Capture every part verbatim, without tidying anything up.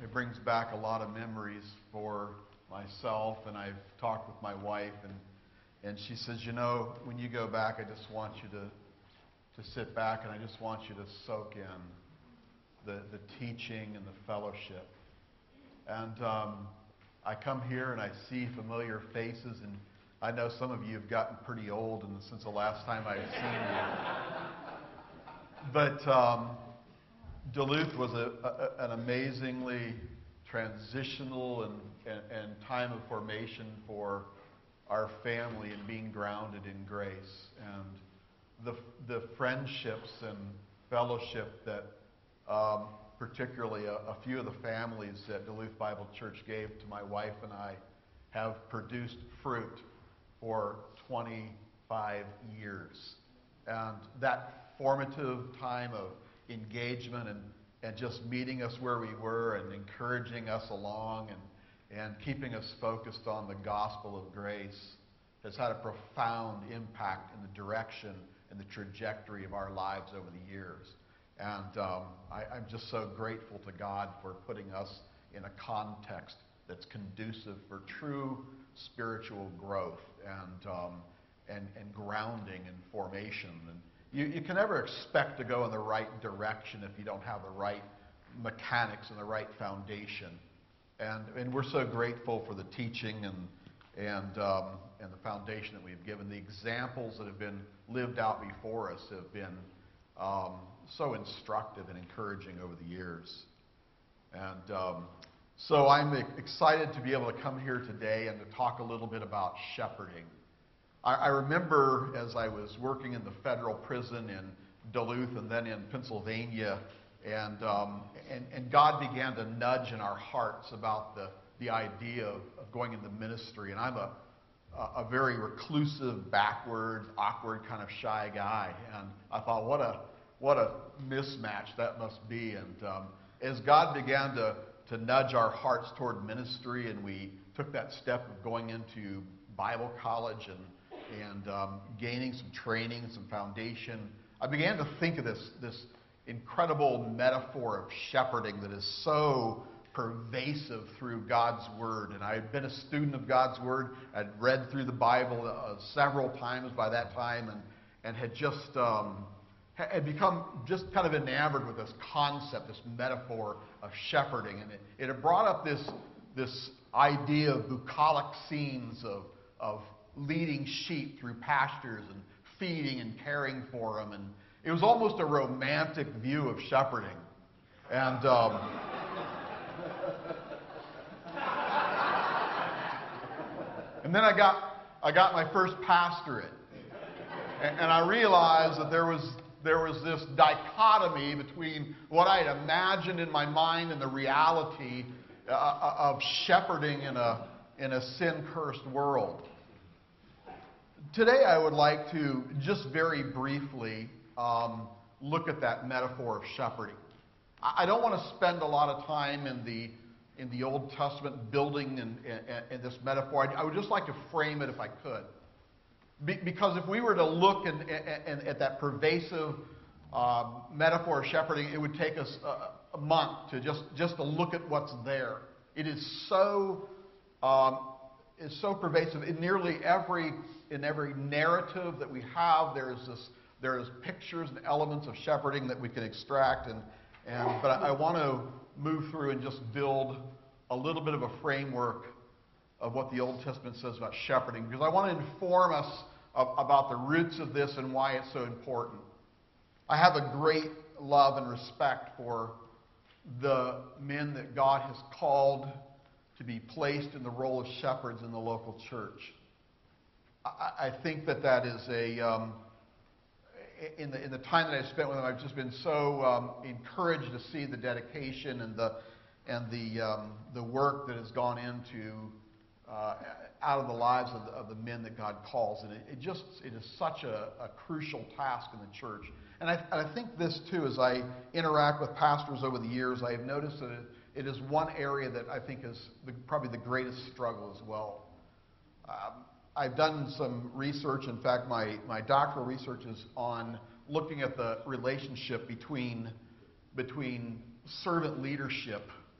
it brings back a lot of memories for myself, and I've talked with my wife, and and she says, you know, when you go back, I just want you to to sit back, and I just want you to soak in the the teaching and the fellowship. And um, I come here and I see familiar faces, and I know some of you have gotten pretty old and since the last time I've seen you. But um, Duluth was a, a, an amazingly transitional and, and, and time of formation for our family and being grounded in grace. And the, the friendships and fellowship that um, particularly a, a few of the families that Duluth Bible Church gave to my wife and I have produced fruit for twenty-five years. And that formative time of engagement and, and just meeting us where we were and encouraging us along and, and keeping us focused on the gospel of grace has had a profound impact in the direction and the trajectory of our lives over the years. And um, I, I'm just so grateful to God for putting us in a context that's conducive for true spiritual growth and um, and, and grounding and formation. And you, you can never expect to go in the right direction if you don't have the right mechanics and the right foundation. And and we're so grateful for the teaching and and um, and the foundation that we've given. The examples that have been lived out before us have been um, so instructive and encouraging over the years. And um, so I'm excited to be able to come here today and to talk a little bit about shepherding. I, I remember as I was working in the federal prison in Duluth and then in Pennsylvania, and um, and, and God began to nudge in our hearts about the, the idea of, of going into ministry. And I'm a, a very reclusive, backward, awkward, kind of shy guy. And I thought, what a what a mismatch that must be. And um, as God began to to nudge our hearts toward ministry, and we took that step of going into Bible college and and um, gaining some training, some foundation, I began to think of this this incredible metaphor of shepherding that is so pervasive through God's Word. And I had been a student of God's Word. I'd read through the Bible uh, several times by that time, and and had just um, had become just kind of enamored with this concept, this metaphor of shepherding. And it, it had brought up this, this idea of bucolic scenes of, of leading sheep through pastures and feeding and caring for them. And it was almost a romantic view of shepherding. And um, and then I got, I got my first pastorate. And, and I realized that there was There was this dichotomy between what I had imagined in my mind and the reality uh, of shepherding in a, in a sin-cursed world. Today I would like to just very briefly um, look at that metaphor of shepherding. I don't want to spend a lot of time in the, in the Old Testament building in, in, in this metaphor. I, I would just like to frame it if I could. Because if we were to look in, in, in, at that pervasive uh, metaphor of shepherding, it would take us a, a month to just, just to look at what's there. It is so um, is so pervasive in nearly every in every narrative that we have. There is this there is pictures and elements of shepherding that we can extract, and and but I, I want to move through and just build a little bit of a framework of what the Old Testament says about shepherding, because I want to inform us of, about the roots of this and why it's so important. I have a great love and respect for the men that God has called to be placed in the role of shepherds in the local church. I, I think that that is a, um, in the in the time that I've spent with them, I've just been so um, encouraged to see the dedication and the and the um, the work that has gone into Uh, out of the lives of the, of the men that God calls. And it, it just, it is such a, a crucial task in the church. And I, and I think this too, as I interact with pastors over the years, I have noticed that it, it is one area that I think is the, probably the greatest struggle as well. Um, I've done some research. In fact, my, my doctoral research is on looking at the relationship between, between servant leadership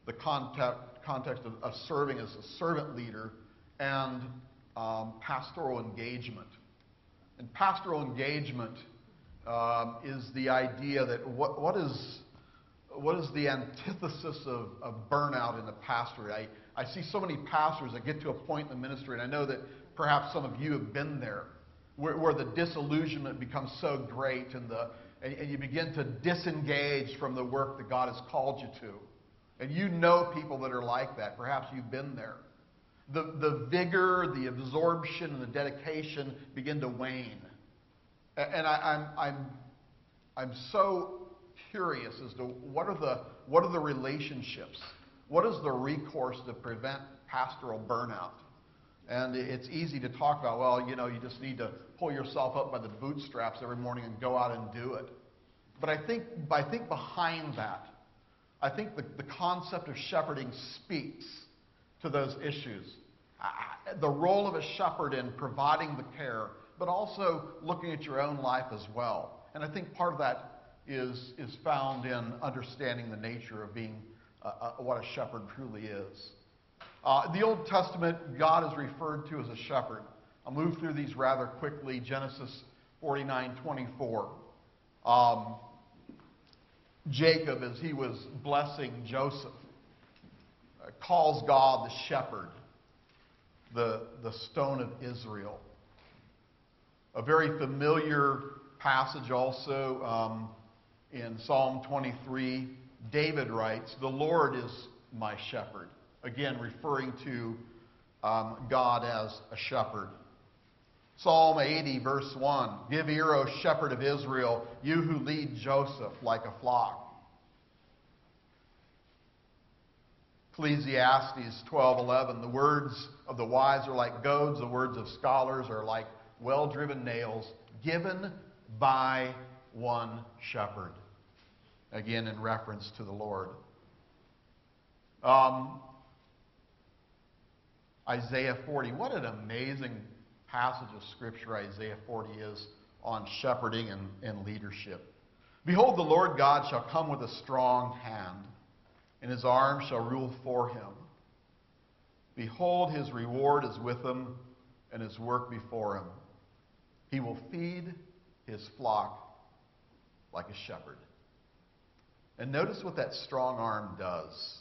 the context, context of, of serving as a servant leader and um, pastoral engagement. And pastoral engagement um, is the idea that what, what is what is the antithesis of, of burnout in the pastorate? I, I see so many pastors that get to a point in the ministry, and I know that perhaps some of you have been there, where, where the disillusionment becomes so great and, the, and, and you begin to disengage from the work that God has called you to. And you know people that are like that. Perhaps you've been there. The, the vigor, the absorption, and the dedication begin to wane. And I, I'm, I'm, I'm so curious as to what are the what are the relationships, what is the recourse to prevent pastoral burnout? And it's easy to talk about, well, you know, you just need to pull yourself up by the bootstraps every morning and go out and do it. But I think I think behind that, I think the, the concept of shepherding speaks to those issues. I, the role of a shepherd in providing the care, but also looking at your own life as well. And I think part of that is, is found in understanding the nature of being uh, uh, what a shepherd truly is. Uh, in the Old Testament, God is referred to as a shepherd. I'll move through these rather quickly. Genesis forty-nine twenty-four. Um, Jacob, as he was blessing Joseph, uh, calls God the shepherd, the, the stone of Israel. A very familiar passage also um, in Psalm twenty-three, David writes, "The Lord is my shepherd." Again, referring to um, God as a shepherd. Psalm eighty, verse one, "Give ear, O shepherd of Israel, you who lead Joseph like a flock." Ecclesiastes twelve eleven, "The words of the wise are like goads, the words of scholars are like well-driven nails, given by one shepherd." Again, in reference to the Lord. Um, Isaiah forty. What an amazing passage of Scripture Isaiah forty is on shepherding and, and leadership. "Behold, the Lord God shall come with a strong hand, and his arm shall rule for him. Behold, his reward is with him, and his work before him. He will feed his flock like a shepherd." And notice what that strong arm does.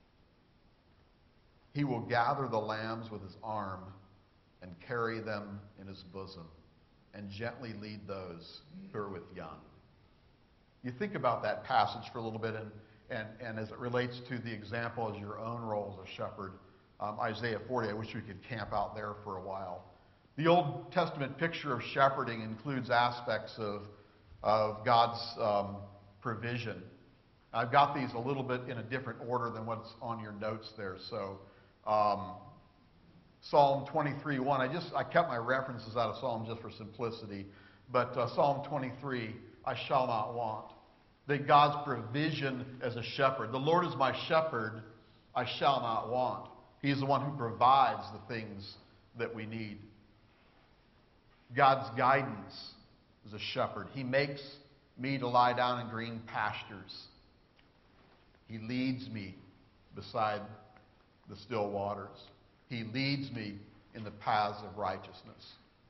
He will gather the lambs with his arm and carry them in his bosom and gently lead those who are with young. You think about that passage for a little bit, and, and, and as it relates to the example as your own role as a shepherd, um, Isaiah forty, I wish we could camp out there for a while. The Old Testament picture of shepherding includes aspects of, of God's um, provision. I've got these a little bit in a different order than what's on your notes there. So, um, Psalm twenty-three one. I just I kept my references out of Psalm just for simplicity, but uh, Psalm twenty-three, "I shall not want." That God's provision as a shepherd. The Lord is my shepherd; I shall not want. He is the one who provides the things that we need. God's guidance as a shepherd. He makes me to lie down in green pastures. He leads me beside the still waters. He leads me in the paths of righteousness.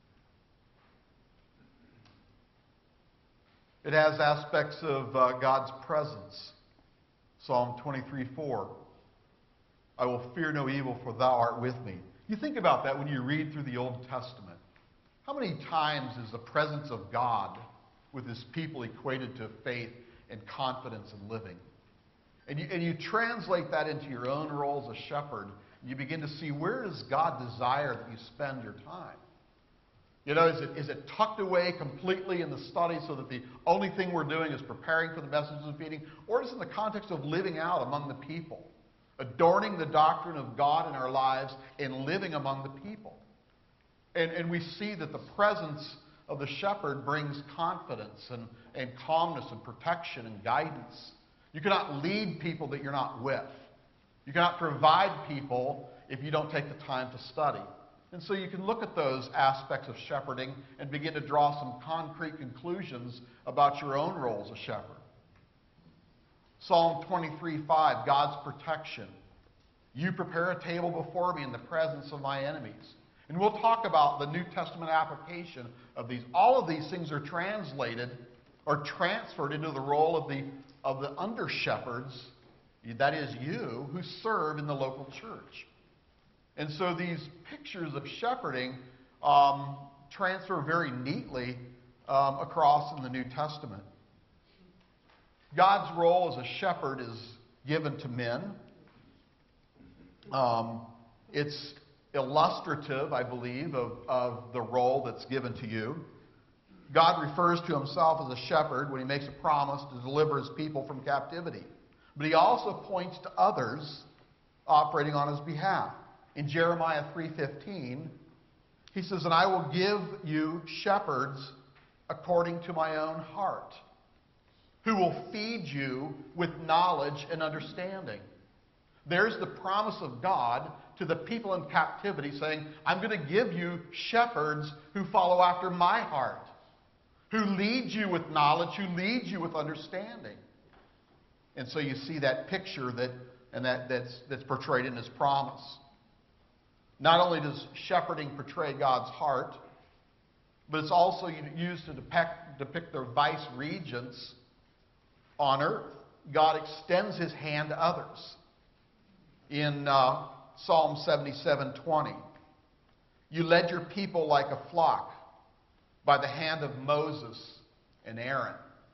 It has aspects of uh, God's presence. Psalm twenty-three four. "I will fear no evil, for thou art with me." You think about that when you read through the Old Testament. How many times is the presence of God with his people equated to faith and confidence in living? And you, and you translate that into your own role as a shepherd, and you begin to see, where does God desire that you spend your time? You know, is it, is it tucked away completely in the study so that the only thing we're doing is preparing for the messages of feeding? Or is it in the context of living out among the people, adorning the doctrine of God in our lives and living among the people? And, and we see that the presence of the shepherd brings confidence and, and calmness and protection and guidance. You cannot lead people that you're not with. You cannot provide people if you don't take the time to study. And so you can look at those aspects of shepherding and begin to draw some concrete conclusions about your own role as a shepherd. Psalm twenty-three five, God's protection. You prepare a table before me in the presence of my enemies. And we'll talk about the New Testament application of these. All of these things are translated or transferred into the role of the, of the under-shepherds, that is you, who serve in the local church. And so these pictures of shepherding um, transfer very neatly um, across in the New Testament. God's role as a shepherd is given to men. Um, it's illustrative, I believe, of, of the role that's given to you. God refers to himself as a shepherd when he makes a promise to deliver his people from captivity. But he also points to others operating on his behalf. In Jeremiah three fifteen, he says, "And I will give you shepherds according to my own heart, who will feed you with knowledge and understanding." There's the promise of God to the people in captivity saying, I'm going to give you shepherds who follow after my heart, who lead you with knowledge, who lead you with understanding. And so you see that picture that and that, that's, that's portrayed in his promise. Not only does shepherding portray God's heart, but it's also used to depict, depict the vice regents on earth. God extends his hand to others. In uh, Psalm seventy-seven twenty, you led your people like a flock by the hand of Moses and Aaron.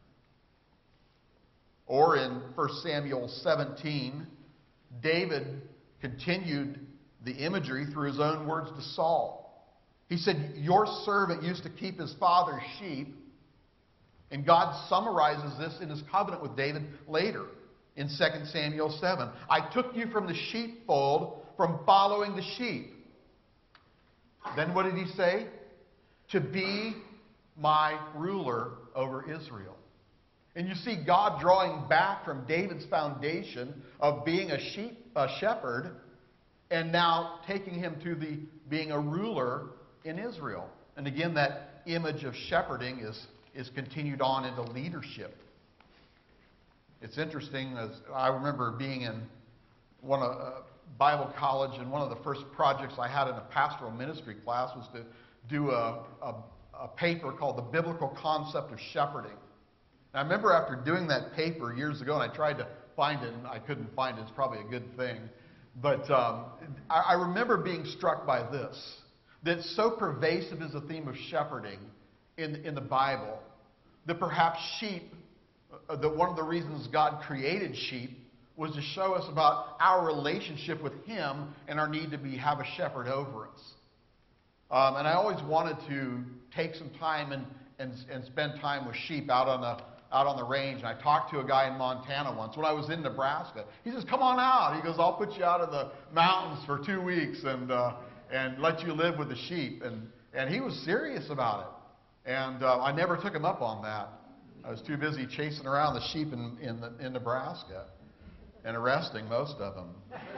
Or in First Samuel seventeen, David continued the imagery through his own words to Saul. He said, your servant used to keep his father's sheep. And God summarizes this in his covenant with David later in Second Samuel seven. I took you from the sheepfold, from following the sheep. Then what did he say? To be my ruler over Israel. And you see God drawing back from David's foundation of being a sheep, a shepherd, and now taking him to the being a ruler in Israel. And again, that image of shepherding is, is continued on into leadership. It's interesting, as I remember being in one of uh, Bible college, and one of the first projects I had in a pastoral ministry class was to do a, a, a paper called The Biblical Concept of Shepherding. And I remember after doing that paper years ago, and I tried to find it, and I couldn't find it. It's probably a good thing. But um, I, I remember being struck by this, that so pervasive is the theme of shepherding in, in the Bible, that perhaps sheep, uh, that one of the reasons God created sheep was to show us about our relationship with him and our need to be have a shepherd over us. Um, and I always wanted to take some time and, and, and spend time with sheep out on the out on the range. And I talked to a guy in Montana once when I was in Nebraska. He says, come on out. He goes, I'll put you out in the mountains for two weeks and uh, and let you live with the sheep. And, and he was serious about it. And uh, I never took him up on that. I was too busy chasing around the sheep in, in, the, in Nebraska and arresting most of them.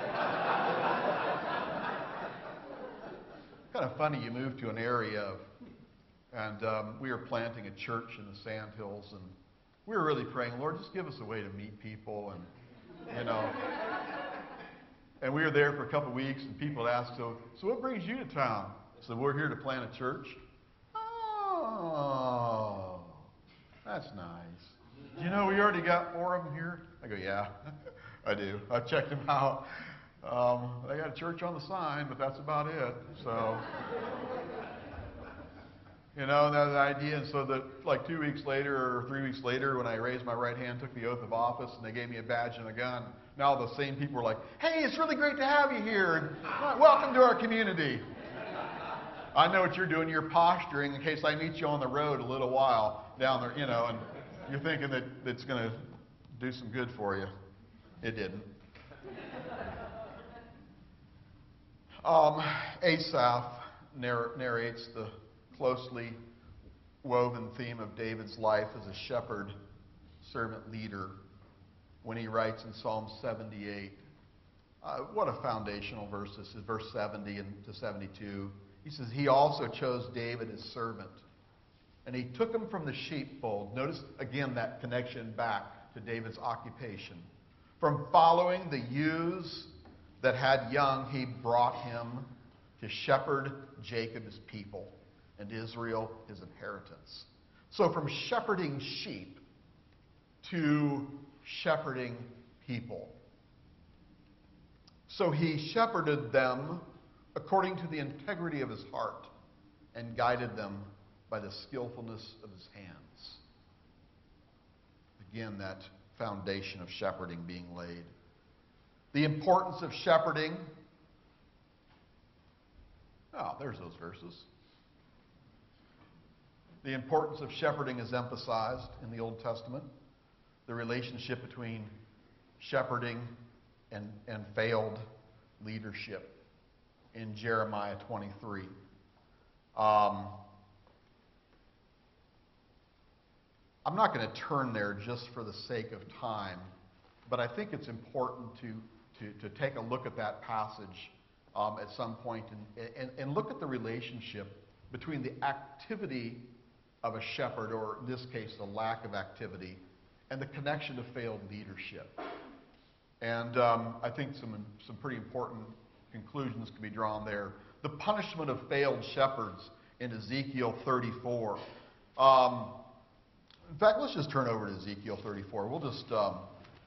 Kind of funny, you move to an area of, and um, we were planting a church in the Sandhills, and we were really praying, Lord, just give us a way to meet people, and, you know. And we were there for a couple of weeks, and people would ask, so, so what brings you to town? So we're here to plant a church. Oh, that's nice. Do you know we already got four of them here? I go, yeah, I do. I checked them out. Um, they got a church on the sign, but that's about it. So, you know, that was the idea. And so that, like two weeks later or three weeks later, when I raised my right hand, took the oath of office, and they gave me a badge and a gun, now the same people were like, hey, it's really great to have you here, and welcome to our community. I know what you're doing. You're posturing in case I meet you on the road a little while down there, you know, and you're thinking that it's going to do some good for you. It didn't. Um, Asaph narr- narrates the closely woven theme of David's life as a shepherd, servant leader when he writes in Psalm seventy-eight. Uh, what a foundational verse this is, verse seventy and to seventy-two. He says, he also chose David as servant, and he took him from the sheepfold. Notice again that connection back to David's occupation. From following the ewes that had young, he brought him to shepherd Jacob his people and Israel his inheritance. So from shepherding sheep to shepherding people. So he shepherded them according to the integrity of his heart and guided them by the skillfulness of his hands. Again, that foundation of shepherding being laid. The importance of shepherding. Oh, there's those verses. The importance of shepherding is emphasized in the Old Testament. The relationship between shepherding and, and failed leadership in Jeremiah twenty-three. Um, I'm not going to turn there just for the sake of time, but I think it's important to, to, to take a look at that passage um, at some point and, and, and look at the relationship between the activity of a shepherd, or in this case, the lack of activity, and the connection to failed leadership. And um, I think some, some pretty important conclusions can be drawn there. The punishment of failed shepherds in Ezekiel thirty-four. Um, in fact, let's just turn over to Ezekiel thirty-four. We'll just, um,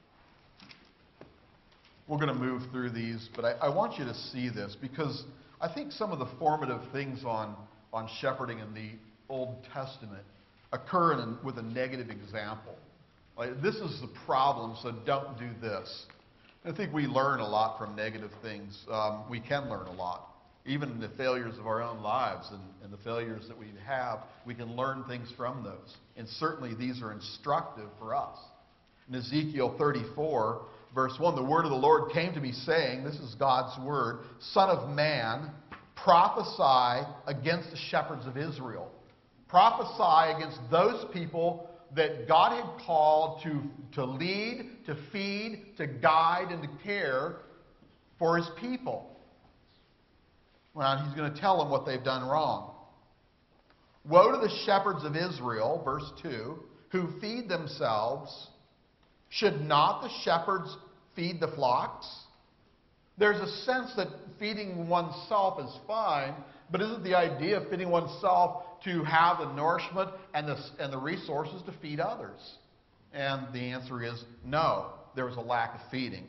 we're going to move through these, but I, I want you to see this because I think some of the formative things on, on shepherding in the Old Testament occur in, with a negative example. Like, this is the problem, so don't do this. I think we learn a lot from negative things. Um, we can learn a lot. Even in the failures of our own lives and, and the failures that we have, we can learn things from those. And certainly these are instructive for us. In Ezekiel thirty-four, verse one, the word of the Lord came to me saying, this is God's word, Son of man, prophesy against the shepherds of Israel. Prophesy against those people that God had called to, to lead, to feed, to guide, and to care for his people. Well, he's going to tell them what they've done wrong. Woe to the shepherds of Israel, verse two, who feed themselves. Should not the shepherds feed the flocks? There's a sense that feeding oneself is fine, but isn't the idea of feeding oneself to have the nourishment and the, and the resources to feed others? And the answer is no. There was a lack of feeding.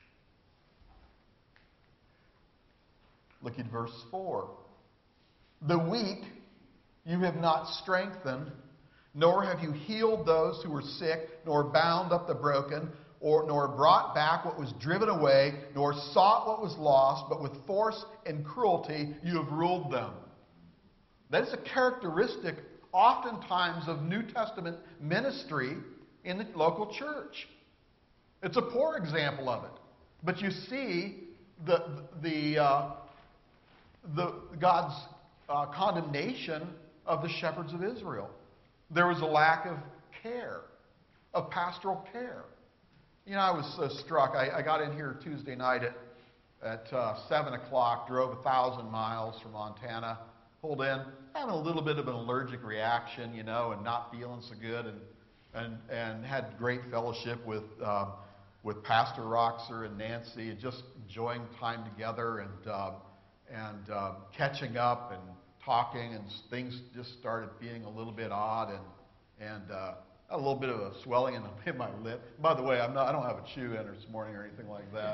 Look at verse four. The weak you have not strengthened, nor have you healed those who were sick, nor bound up the broken, or nor brought back what was driven away, nor sought what was lost, but with force and cruelty you have ruled them. That is a characteristic oftentimes of New Testament ministry in the local church. It's a poor example of it. But you see the, the, uh, the God's uh, condemnation of the shepherds of Israel. There was a lack of care, of pastoral care. You know, I was so struck. I, I got in here Tuesday night at, at uh, seven o'clock, drove a thousand miles from Montana, pulled in, having a little bit of an allergic reaction, you know, and not feeling so good, and and, and had great fellowship with um, with Pastor Roxer and Nancy, and just enjoying time together and um, and um, catching up and talking, and things just started feeling a little bit odd, and and uh, a little bit of a swelling in, the, in my lip. By the way, I'm not, I don't have a chew in this morning or anything like that.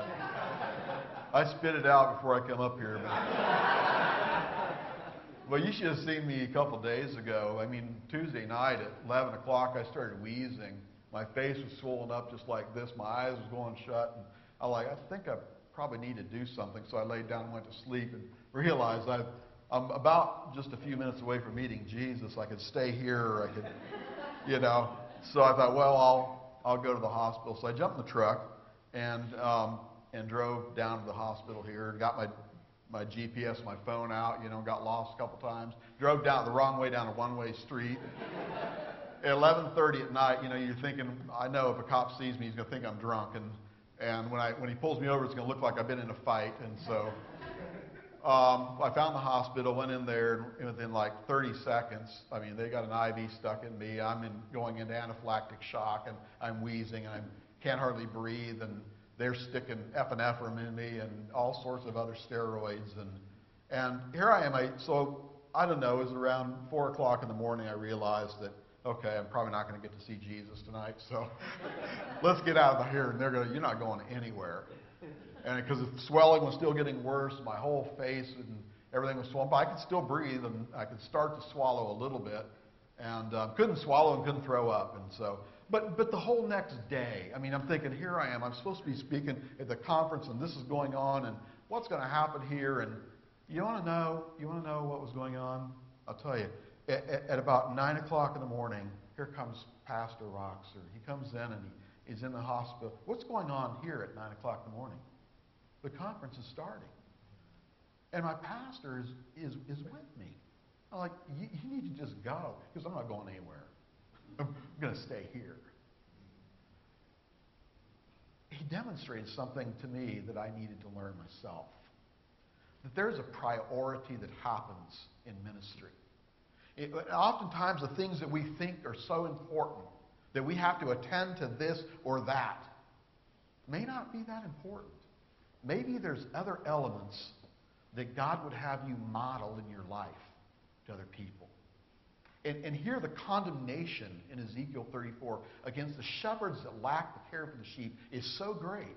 I spit it out before I come up here. But, well, you should have seen me a couple days ago. I mean, Tuesday night at eleven o'clock, I started wheezing. My face was swollen up just like this. My eyes was going shut. And I like, I think I probably need to do something. So I laid down and went to sleep and realized I've, I'm about just a few minutes away from meeting Jesus. I could stay here, or I could, you know. So I thought, well, I'll I'll go to the hospital. So I jumped in the truck and um, and drove down to the hospital here. And got my my G P S, my phone out. You know, got lost a couple times. Drove down the wrong way down a one-way street. At eleven thirty at night, you know, you're thinking, I know if a cop sees me, he's going to think I'm drunk. And and when I when he pulls me over, it's going to look like I've been in a fight. And so um, I found the hospital, went in there, and within like thirty seconds, I mean, they got an I V stuck in me. I'm in, going into anaphylactic shock, and I'm wheezing, and I can't hardly breathe, and they're sticking epinephrine in me and all sorts of other steroids. And, and here I am. I, so, I don't know, it was around four o'clock in the morning I realized that, okay, I'm probably not going to get to see Jesus tonight, so let's get out of here. And they're going, you're not going anywhere. And because the swelling was still getting worse, my whole face and everything was swollen, but I could still breathe, and I could start to swallow a little bit, and uh, couldn't swallow and couldn't throw up. And so, but but the whole next day, I mean, I'm thinking, here I am. I'm supposed to be speaking at the conference, and this is going on, and what's going to happen here? And you want to know? You want to know what was going on? I'll tell you. At, at, at about nine o'clock in the morning, here comes Pastor Roxer. He comes in and he is in the hospital. What's going on here at nine o'clock in the morning? The conference is starting. And my pastor is, is, is with me. I'm like, you, you need to just go, because I'm not going anywhere. I'm going to stay here. He demonstrated something to me that I needed to learn myself. That there's a priority that happens in ministry. It, oftentimes the things that we think are so important that we have to attend to this or that may not be that important. Maybe there's other elements that God would have you model in your life to other people. And, and here the condemnation in Ezekiel thirty-four against the shepherds that lack the care for the sheep is so great,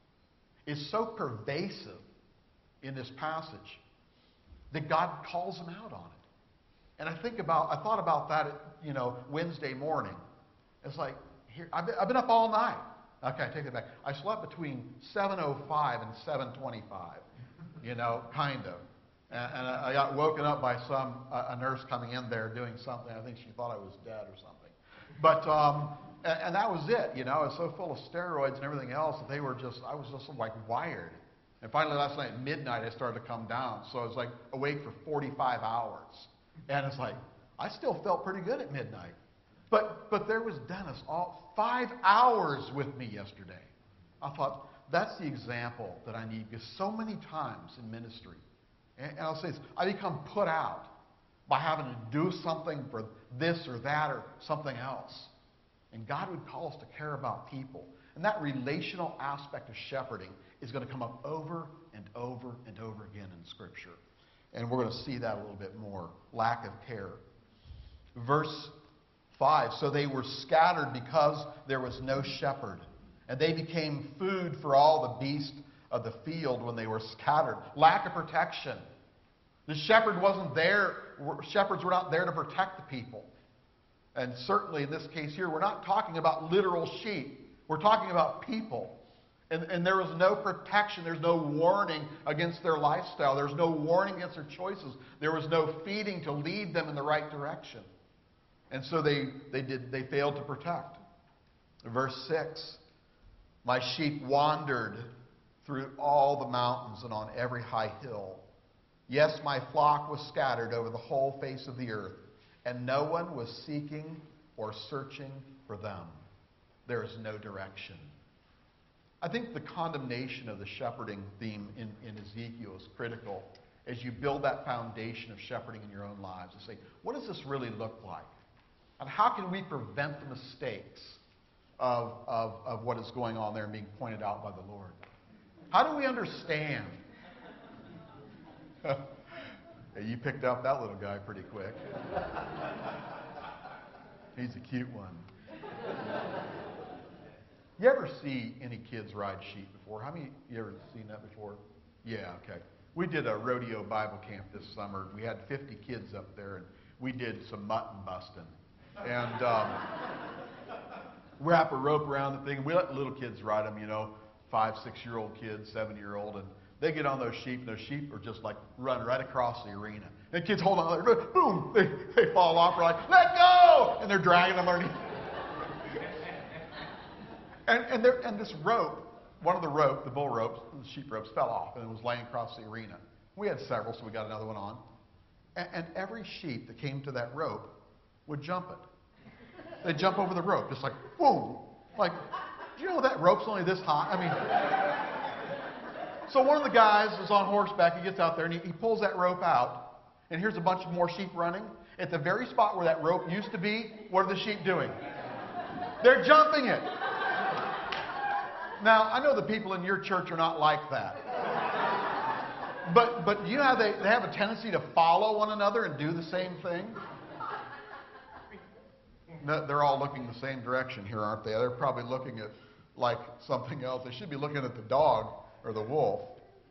is so pervasive in this passage that God calls them out on it. And I think about, I thought about that, at, you know, Wednesday morning. It's like, here, I've been, I've been up all night. Okay, I take it back. I slept between seven oh five and seven twenty-five, you know, kind of. And, and I got woken up by some uh, a nurse coming in there doing something. I think she thought I was dead or something. But, um, and, and that was it, you know. I was so full of steroids and everything else that they were just, I was just like wired. And finally last night at midnight I started to come down. So I was like awake for forty-five hours. And it's like, I still felt pretty good at midnight. But but there was Dennis, all five hours with me yesterday. I thought, that's the example that I need, because so many times in ministry, and, and I'll say this, I become put out by having to do something for this or that or something else. And God would call us to care about people. And that relational aspect of shepherding is going to come up over and over and over again in Scripture. And we're going to see that a little bit more. Lack of care. Verse five, so they were scattered because there was no shepherd. And they became food for all the beasts of the field when they were scattered. Lack of protection. The shepherd wasn't there. Shepherds were not there to protect the people. And certainly in this case here, we're not talking about literal sheep. We're talking about people. And, and there was no protection. There's no warning against their lifestyle. There's no warning against their choices. There was no feeding to lead them in the right direction. And so they, they, did, they failed to protect. Verse six, my sheep wandered through all the mountains and on every high hill. Yes, my flock was scattered over the whole face of the earth, and no one was seeking or searching for them. There is no direction. I think the condemnation of the shepherding theme in, in Ezekiel is critical as you build that foundation of shepherding in your own lives to say, what does this really look like? And how can we prevent the mistakes of, of, of what is going on there and being pointed out by the Lord? How do we understand? Hey, you picked up that little guy pretty quick. He's a cute one. You ever see any kids ride sheep before? How many you ever seen that before? Yeah, okay. We did a rodeo Bible camp this summer. We had fifty kids up there, and we did some mutton busting. And um, wrap a rope around the thing, and we let little kids ride them, you know, five, six-year-old kids, seven-year-old, and they get on those sheep, and those sheep are just like run right across the arena. And the kids hold on, there, boom, they, they fall off, we're like, let go! And they're dragging them underneath. and, and, and this rope, one of the rope, the bull ropes, the sheep ropes, fell off, and it was laying across the arena. We had several, so we got another one on. And, and every sheep that came to that rope would jump it. They'd jump over the rope, just like, boom. Like, do you know that rope's only this high? I mean, So one of the guys is on horseback. He gets out there and he, he pulls that rope out. And here's a bunch of more sheep running. At the very spot where that rope used to be, what are the sheep doing? They're jumping it. Now, I know the people in your church are not like that. But but you know how they, they have a tendency to follow one another and do the same thing? No, they're all looking the same direction here, aren't they? They're probably looking at like something else. They should be looking at the dog or the wolf.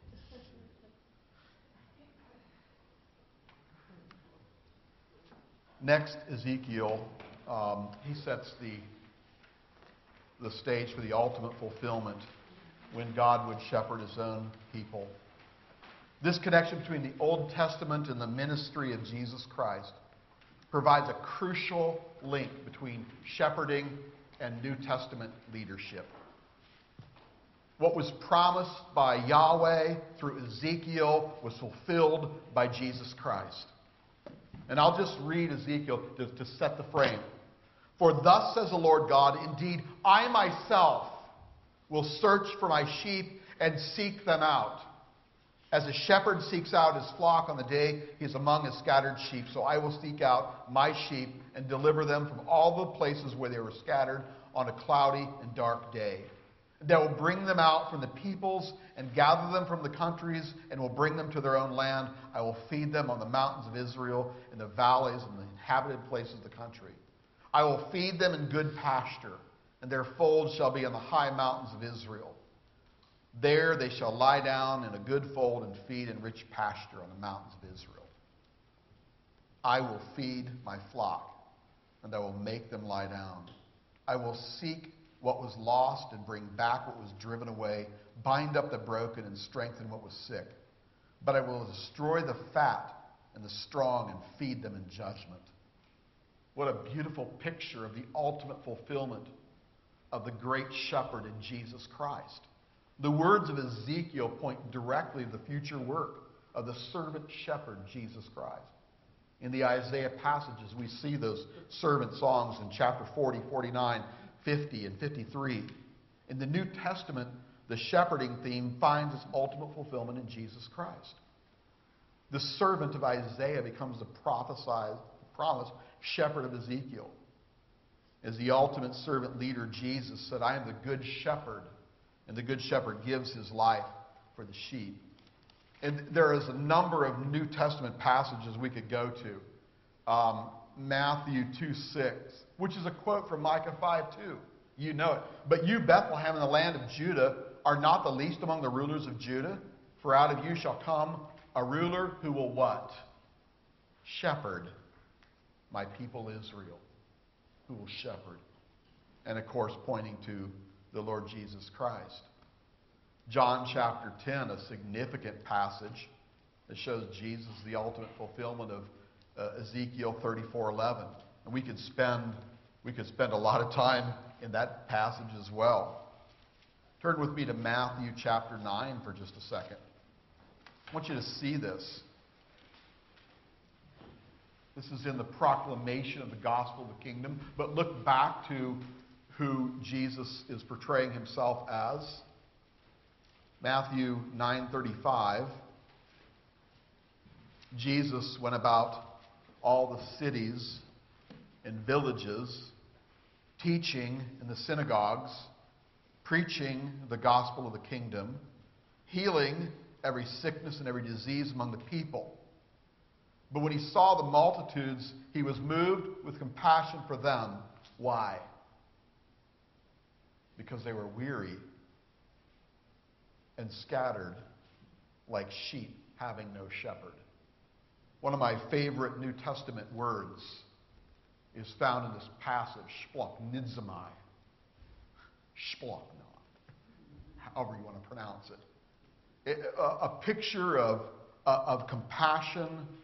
Next, Ezekiel, um, he sets the, the stage for the ultimate fulfillment when God would shepherd his own people. This connection between the Old Testament and the ministry of Jesus Christ provides a crucial link between shepherding and New Testament leadership. What was promised by Yahweh through Ezekiel was fulfilled by Jesus Christ. And I'll just read Ezekiel to, to set the frame. For thus says the Lord God, indeed, I myself will search for my sheep and seek them out. As a shepherd seeks out his flock on the day he is among his scattered sheep, so I will seek out my sheep and deliver them from all the places where they were scattered on a cloudy and dark day. And I will bring them out from the peoples and gather them from the countries and will bring them to their own land. I will feed them on the mountains of Israel, in the valleys and the inhabited places of the country. I will feed them in good pasture, and their fold shall be on the high mountains of Israel. There they shall lie down in a good fold and feed in rich pasture on the mountains of Israel. I will feed my flock, and I will make them lie down. I will seek what was lost and bring back what was driven away, bind up the broken and strengthen what was sick. But I will destroy the fat and the strong and feed them in judgment. What a beautiful picture of the ultimate fulfillment of the great shepherd in Jesus Christ. The words of Ezekiel point directly to the future work of the servant shepherd, Jesus Christ. In the Isaiah passages, we see those servant songs in chapter forty, forty-nine, fifty, and fifty-three. In the New Testament, the shepherding theme finds its ultimate fulfillment in Jesus Christ. The servant of Isaiah becomes the prophesied, promised shepherd of Ezekiel. As the ultimate servant leader, Jesus said, I am the good shepherd. And the good shepherd gives his life for the sheep. And there is a number of New Testament passages we could go to. Um, Matthew two six, which is a quote from Micah five two. You know it. But you, Bethlehem, in the land of Judah, are not the least among the rulers of Judah. For out of you shall come a ruler who will what? Shepherd my people Israel. Who will shepherd. And of course, pointing to the Lord Jesus Christ. John chapter ten, a significant passage that shows Jesus, the ultimate fulfillment of uh, Ezekiel thirty-four eleven. And we could spend we could spend a lot of time in that passage as well. Turn with me to Matthew chapter nine for just a second. I want you to see this. This is in the proclamation of the gospel of the kingdom. But look back to who Jesus is portraying himself as. Matthew nine thirty-five. Jesus went about all the cities and villages, teaching in the synagogues, preaching the gospel of the kingdom, healing every sickness and every disease among the people. But when he saw the multitudes, he was moved with compassion for them. Why? Because they were weary and scattered like sheep having no shepherd. One of my favorite New Testament words is found in this passage, splachnidzomai. Splach, however you want to pronounce it. it a, a picture of, uh, of compassion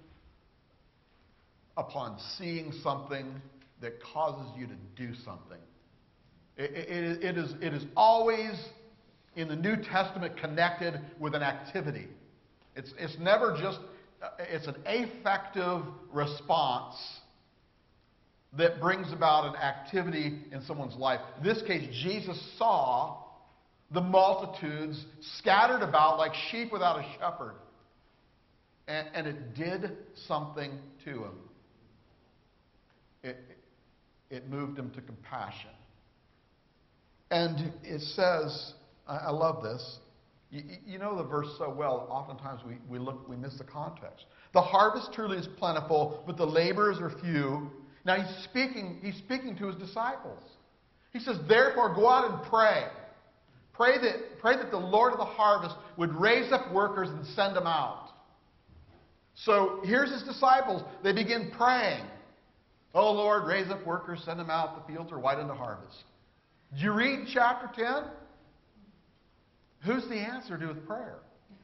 upon seeing something that causes you to do something. It, it, it, is, it is always in the New Testament connected with an activity. It's, it's never just, it's an affective response that brings about an activity in someone's life. In this case, Jesus saw the multitudes scattered about like sheep without a shepherd. And, and it did something to him. It, it moved him to compassion. And it says, I, I love this. You, you know the verse so well, oftentimes we, we look, we miss the context. The harvest truly is plentiful, but the laborers are few. Now he's speaking, he's speaking to his disciples. He says, therefore go out and pray. Pray that, pray that the Lord of the harvest would raise up workers and send them out. So here's his disciples. They begin praying. Oh Lord, raise up workers, send them out. The fields are white unto harvest. Did you read chapter ten? Who's the answer to his prayer?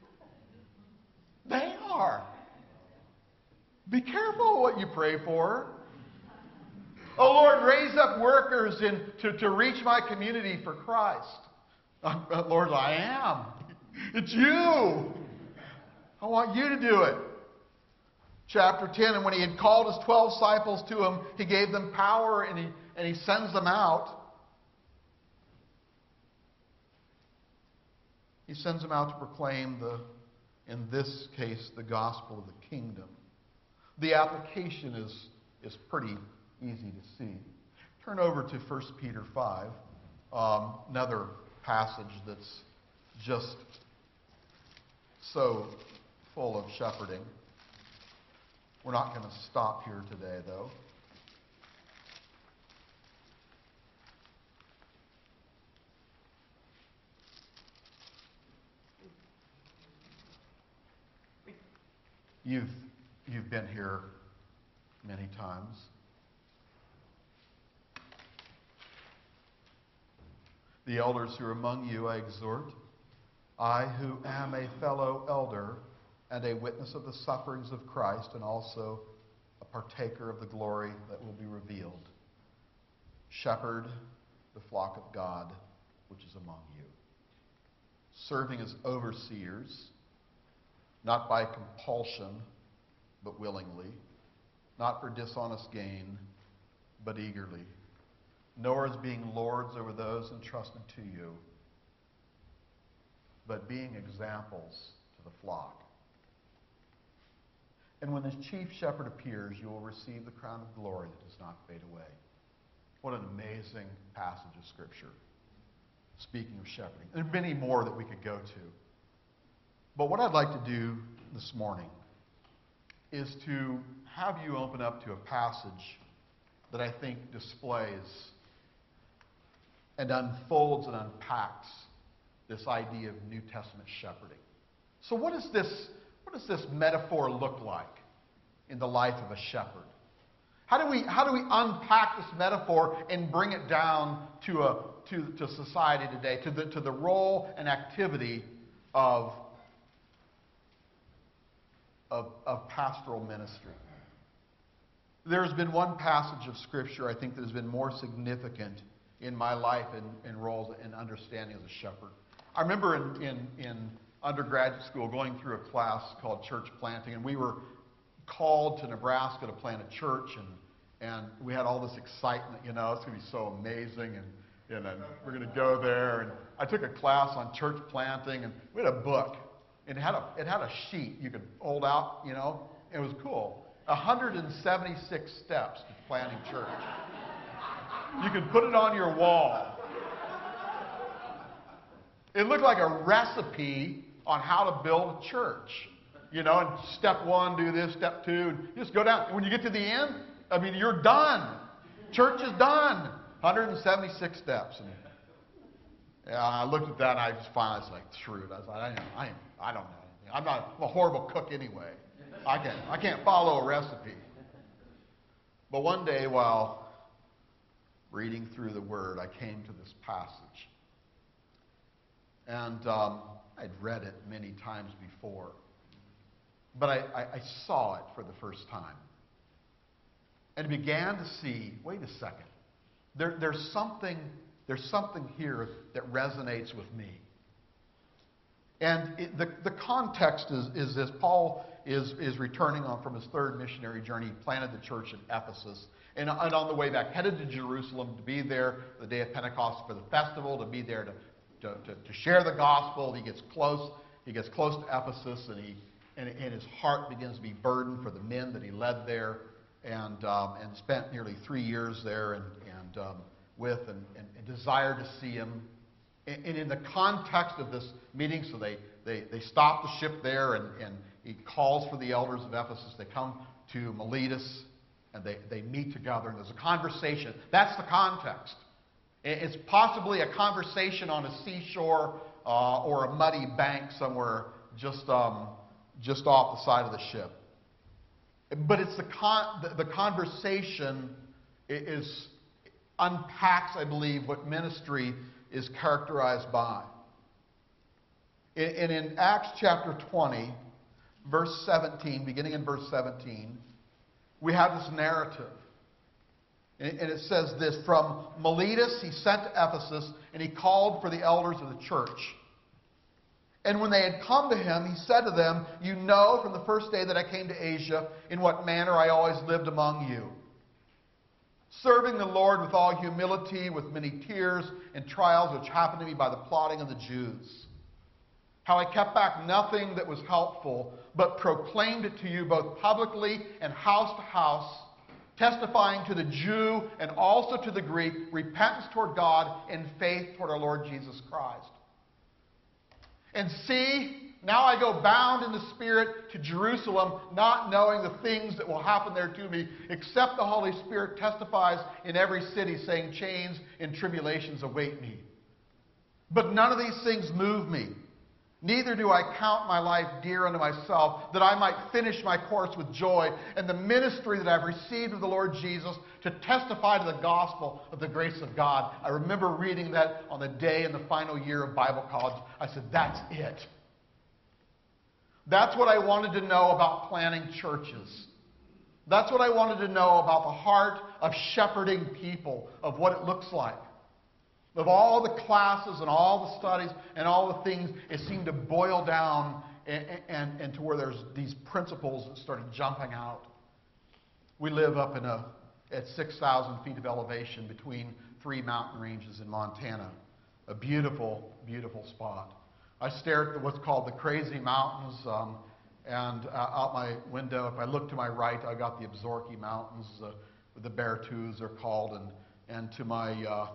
They are. Be careful what you pray for. Oh Lord, raise up workers in, to, to reach my community for Christ. Uh, Lord, I am. It's you. I want you to do it. Chapter ten, and when he had called his twelve disciples to him, he gave them power and he, and he sends them out. He sends them out to proclaim the, in this case, the gospel of the kingdom. The application is, is pretty easy to see. Turn over to First Peter five, um, another passage that's just so full of shepherding. We're not going to stop here today, though. You've, you've been here many times. The elders who are among you I exhort, I who am a fellow elder and a witness of the sufferings of Christ and also a partaker of the glory that will be revealed. Shepherd the flock of God which is among you, serving as overseers, not by compulsion, but willingly, not for dishonest gain, but eagerly, nor as being lords over those entrusted to you, but being examples to the flock. And when this chief shepherd appears, you will receive the crown of glory that does not fade away. What an amazing passage of Scripture. Speaking of shepherding. There are many more that we could go to. But what I'd like to do this morning is to have you open up to a passage that I think displays and unfolds and unpacks this idea of New Testament shepherding. So what is this, what does this metaphor look like in the life of a shepherd? How do we, how do we unpack this metaphor and bring it down to, a, to, to society today, to the, to the role and activity of Of, of pastoral ministry? There's been one passage of Scripture I think that has been more significant in my life and, and roles and understanding as a shepherd. I remember in, in, in undergraduate school going through a class called church planting, and we were called to Nebraska to plant a church, and, and we had all this excitement, you know, it's going to be so amazing, and, and, and we're going to go there. And I took a class on church planting, and we had a book. It had a it had a sheet you could hold out, you know. It was cool. one hundred seventy-six steps to planting church. You could put it on your wall. It looked like a recipe on how to build a church. You know, and step one, do this, step two, and you just go down. And when you get to the end, I mean, you're done. Church is done. one hundred seventy-six steps. And yeah, I looked at that and I just finally was like, screw it. I was like, I, am, I, am, I don't know anything. I'm not I'm a horrible cook anyway. I can't, I can't follow a recipe. But one day while reading through the Word, I came to this passage. And um, I'd read it many times before. But I, I, I saw it for the first time. And began to see, wait a second, there, there's something... There's something here that resonates with me. And it, the, the context is, is this. Paul is, is returning on from his third missionary journey. He planted the church in Ephesus. And, and on the way back, headed to Jerusalem to be there the day of Pentecost for the festival, to be there to, to, to, to share the gospel. He gets close. He gets close to Ephesus, and he and, and his heart begins to be burdened for the men that he led there, and um, and spent nearly three years there, and and um, with and, and, and desired to see him. And, and in the context of this meeting, so they they they stop the ship there, and and he calls for the elders of Ephesus. They come to Miletus, and they, they meet together, and there's a conversation. That's the context. It's possibly a conversation on a seashore uh, or a muddy bank somewhere just, um, just off the side of the ship. But it's the, con- the, the conversation is unpacks, I believe, what ministry is characterized by. And in Acts chapter twenty, verse seventeen, beginning in verse seventeen, we have this narrative. And it says this: from Miletus he sent to Ephesus, and he called for the elders of the church. And when they had come to him, he said to them, "You know from the first day that I came to Asia, in what manner I always lived among you, serving the Lord with all humility, with many tears and trials which happened to me by the plotting of the Jews. How I kept back nothing that was helpful, but proclaimed it to you both publicly and house to house, testifying to the Jew and also to the Greek repentance toward God and faith toward our Lord Jesus Christ. And see, now I go bound in the Spirit to Jerusalem, not knowing the things that will happen there to me, except the Holy Spirit testifies in every city, saying chains and tribulations await me. But none of these things move me. Neither do I count my life dear unto myself, that I might finish my course with joy, and the ministry that I've received of the Lord Jesus, to testify to the gospel of the grace of God." I remember reading that on the day in the final year of Bible college. I said, that's it. That's what I wanted to know about planting churches. That's what I wanted to know about the heart of shepherding people, of what it looks like. Of all the classes and all the studies and all the things, it seemed to boil down and, and, and to where there's these principles that started jumping out. We live up in a at six thousand feet of elevation between three mountain ranges in Montana. A beautiful, beautiful spot. I stare at what's called the Crazy Mountains, um, and uh, out my window, if I look to my right, I got the Absaroka Mountains, uh, the Beartooths are called, and, and to my... Uh,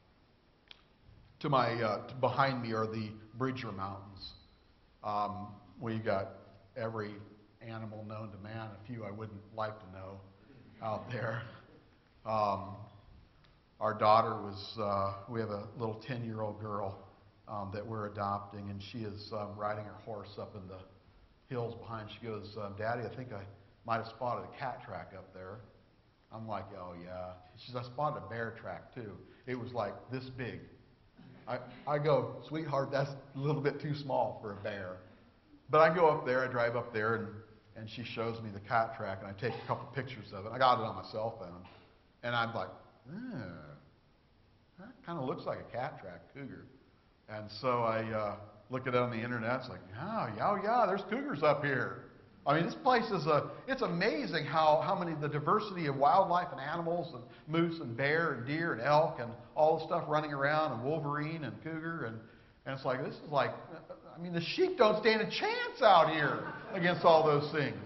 To my uh, to behind me are the Bridger Mountains. Um, we got every animal known to man, a few I wouldn't like to know out there. Um, our daughter was, uh, we have a little ten-year-old girl um, that we're adopting, and she is um, riding her horse up in the hills behind. She goes, um, "Daddy, I think I might have spotted a cat track up there." I'm like, "Oh, yeah." She says, "I spotted a bear track, too." It was like this big. I, I go, "Sweetheart, that's a little bit too small for a bear." But I go up there, I drive up there, and, and she shows me the cat track, and I take a couple pictures of it. I got it on my cell phone. And I'm like, eh, that kind of looks like a cat track, cougar. And so I uh, look at it on the internet. It's like, oh, yeah, yeah, there's cougars up here. I mean, this place is a, it's amazing how, how many, the diversity of wildlife and animals and moose and bear and deer and elk and all the stuff running around and wolverine and cougar. And, and it's like, this is like, I mean, the sheep don't stand a chance out here against all those things.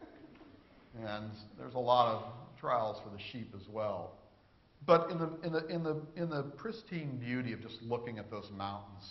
And there's a lot of trials for the sheep as well. But in the, in the, in the, in the pristine beauty of just looking at those mountains,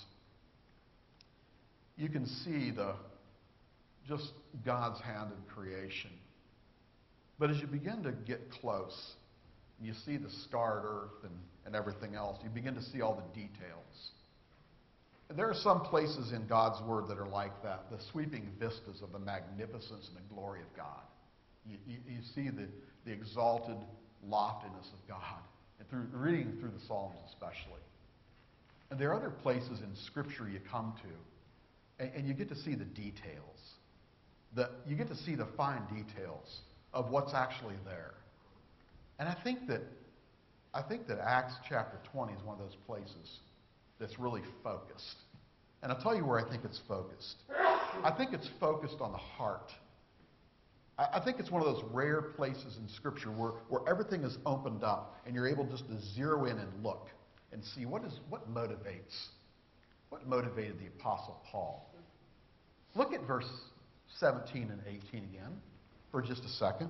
you can see the, just God's hand in creation. But as you begin to get close, you see the scarred earth and, and everything else, you begin to see all the details. And there are some places in God's Word that are like that, the sweeping vistas of the magnificence and the glory of God. You, you, you see the, the exalted loftiness of God, and through reading through the Psalms especially. And there are other places in Scripture you come to, and, and you get to see the details. The, you get to see the fine details of what's actually there. And I think that I think that Acts chapter twenty is one of those places that's really focused. And I'll tell you where I think it's focused. I think it's focused on the heart. I, I think it's one of those rare places in Scripture where, where everything is opened up and you're able just to zero in and look and see what is what motivates. What motivated the Apostle Paul? Look at verse seventeen and eighteen again for just a second.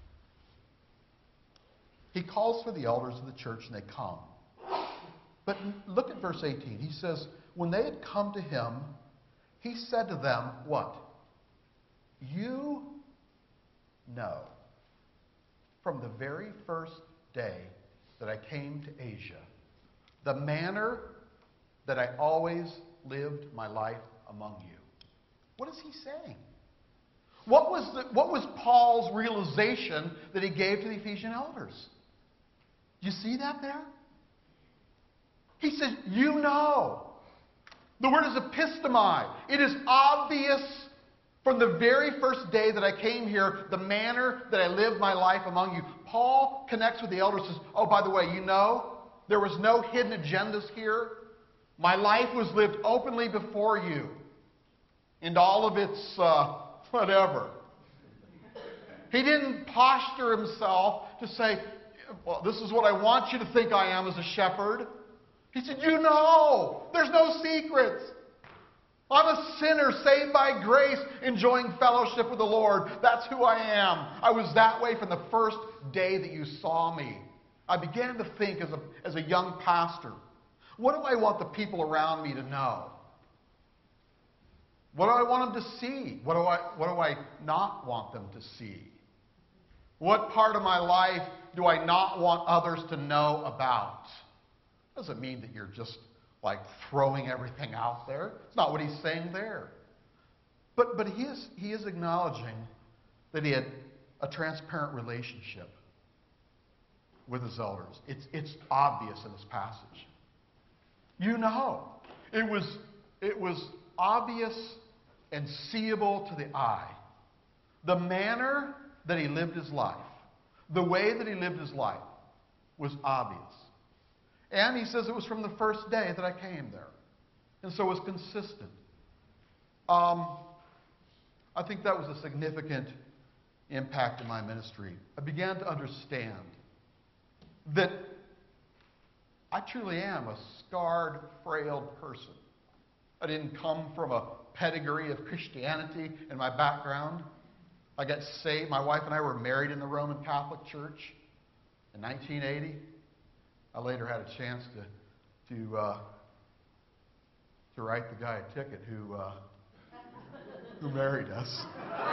He calls for the elders of the church and they come. But look at verse eighteen. He says, when they had come to him, he said to them, what? You know from the very first day that I came to Asia, the manner that I always lived my life among you. What is he saying? What was, the, what was Paul's realization that he gave to the Ephesian elders? Do you see that there? He says, you know. The word is epistemi. It is obvious from the very first day that I came here, the manner that I lived my life among you. Paul connects with the elders and says, oh, by the way, you know, there was no hidden agendas here. My life was lived openly before you. And all of its uh, whatever. He didn't posture himself to say, well, this is what I want you to think I am as a shepherd. He said, you know, there's no secrets. I'm a sinner saved by grace, enjoying fellowship with the Lord. That's who I am. I was that way from the first day that you saw me. I began to think as a, as a young pastor, what do I want the people around me to know? What do I want them to see? What do I, what do I not want them to see? What part of my life do I not want others to know about? Doesn't mean that you're just like throwing everything out there. It's not what he's saying there. But, but he is, he is acknowledging that he had a transparent relationship with his elders. It's, it's obvious in this passage. You know, it was, it was obvious and seeable to the eye. The manner that he lived his life, the way that he lived his life was obvious. And he says it was from the first day that I came there. And so it was consistent. Um, I think that was a significant impact in my ministry. I began to understand that I truly am a scarred, frail person. I didn't come from a pedigree of Christianity in my background. I got saved. My wife and I were married in the Roman Catholic Church in nineteen eighty. I later had a chance to to uh, to write the guy a ticket who uh, who married us.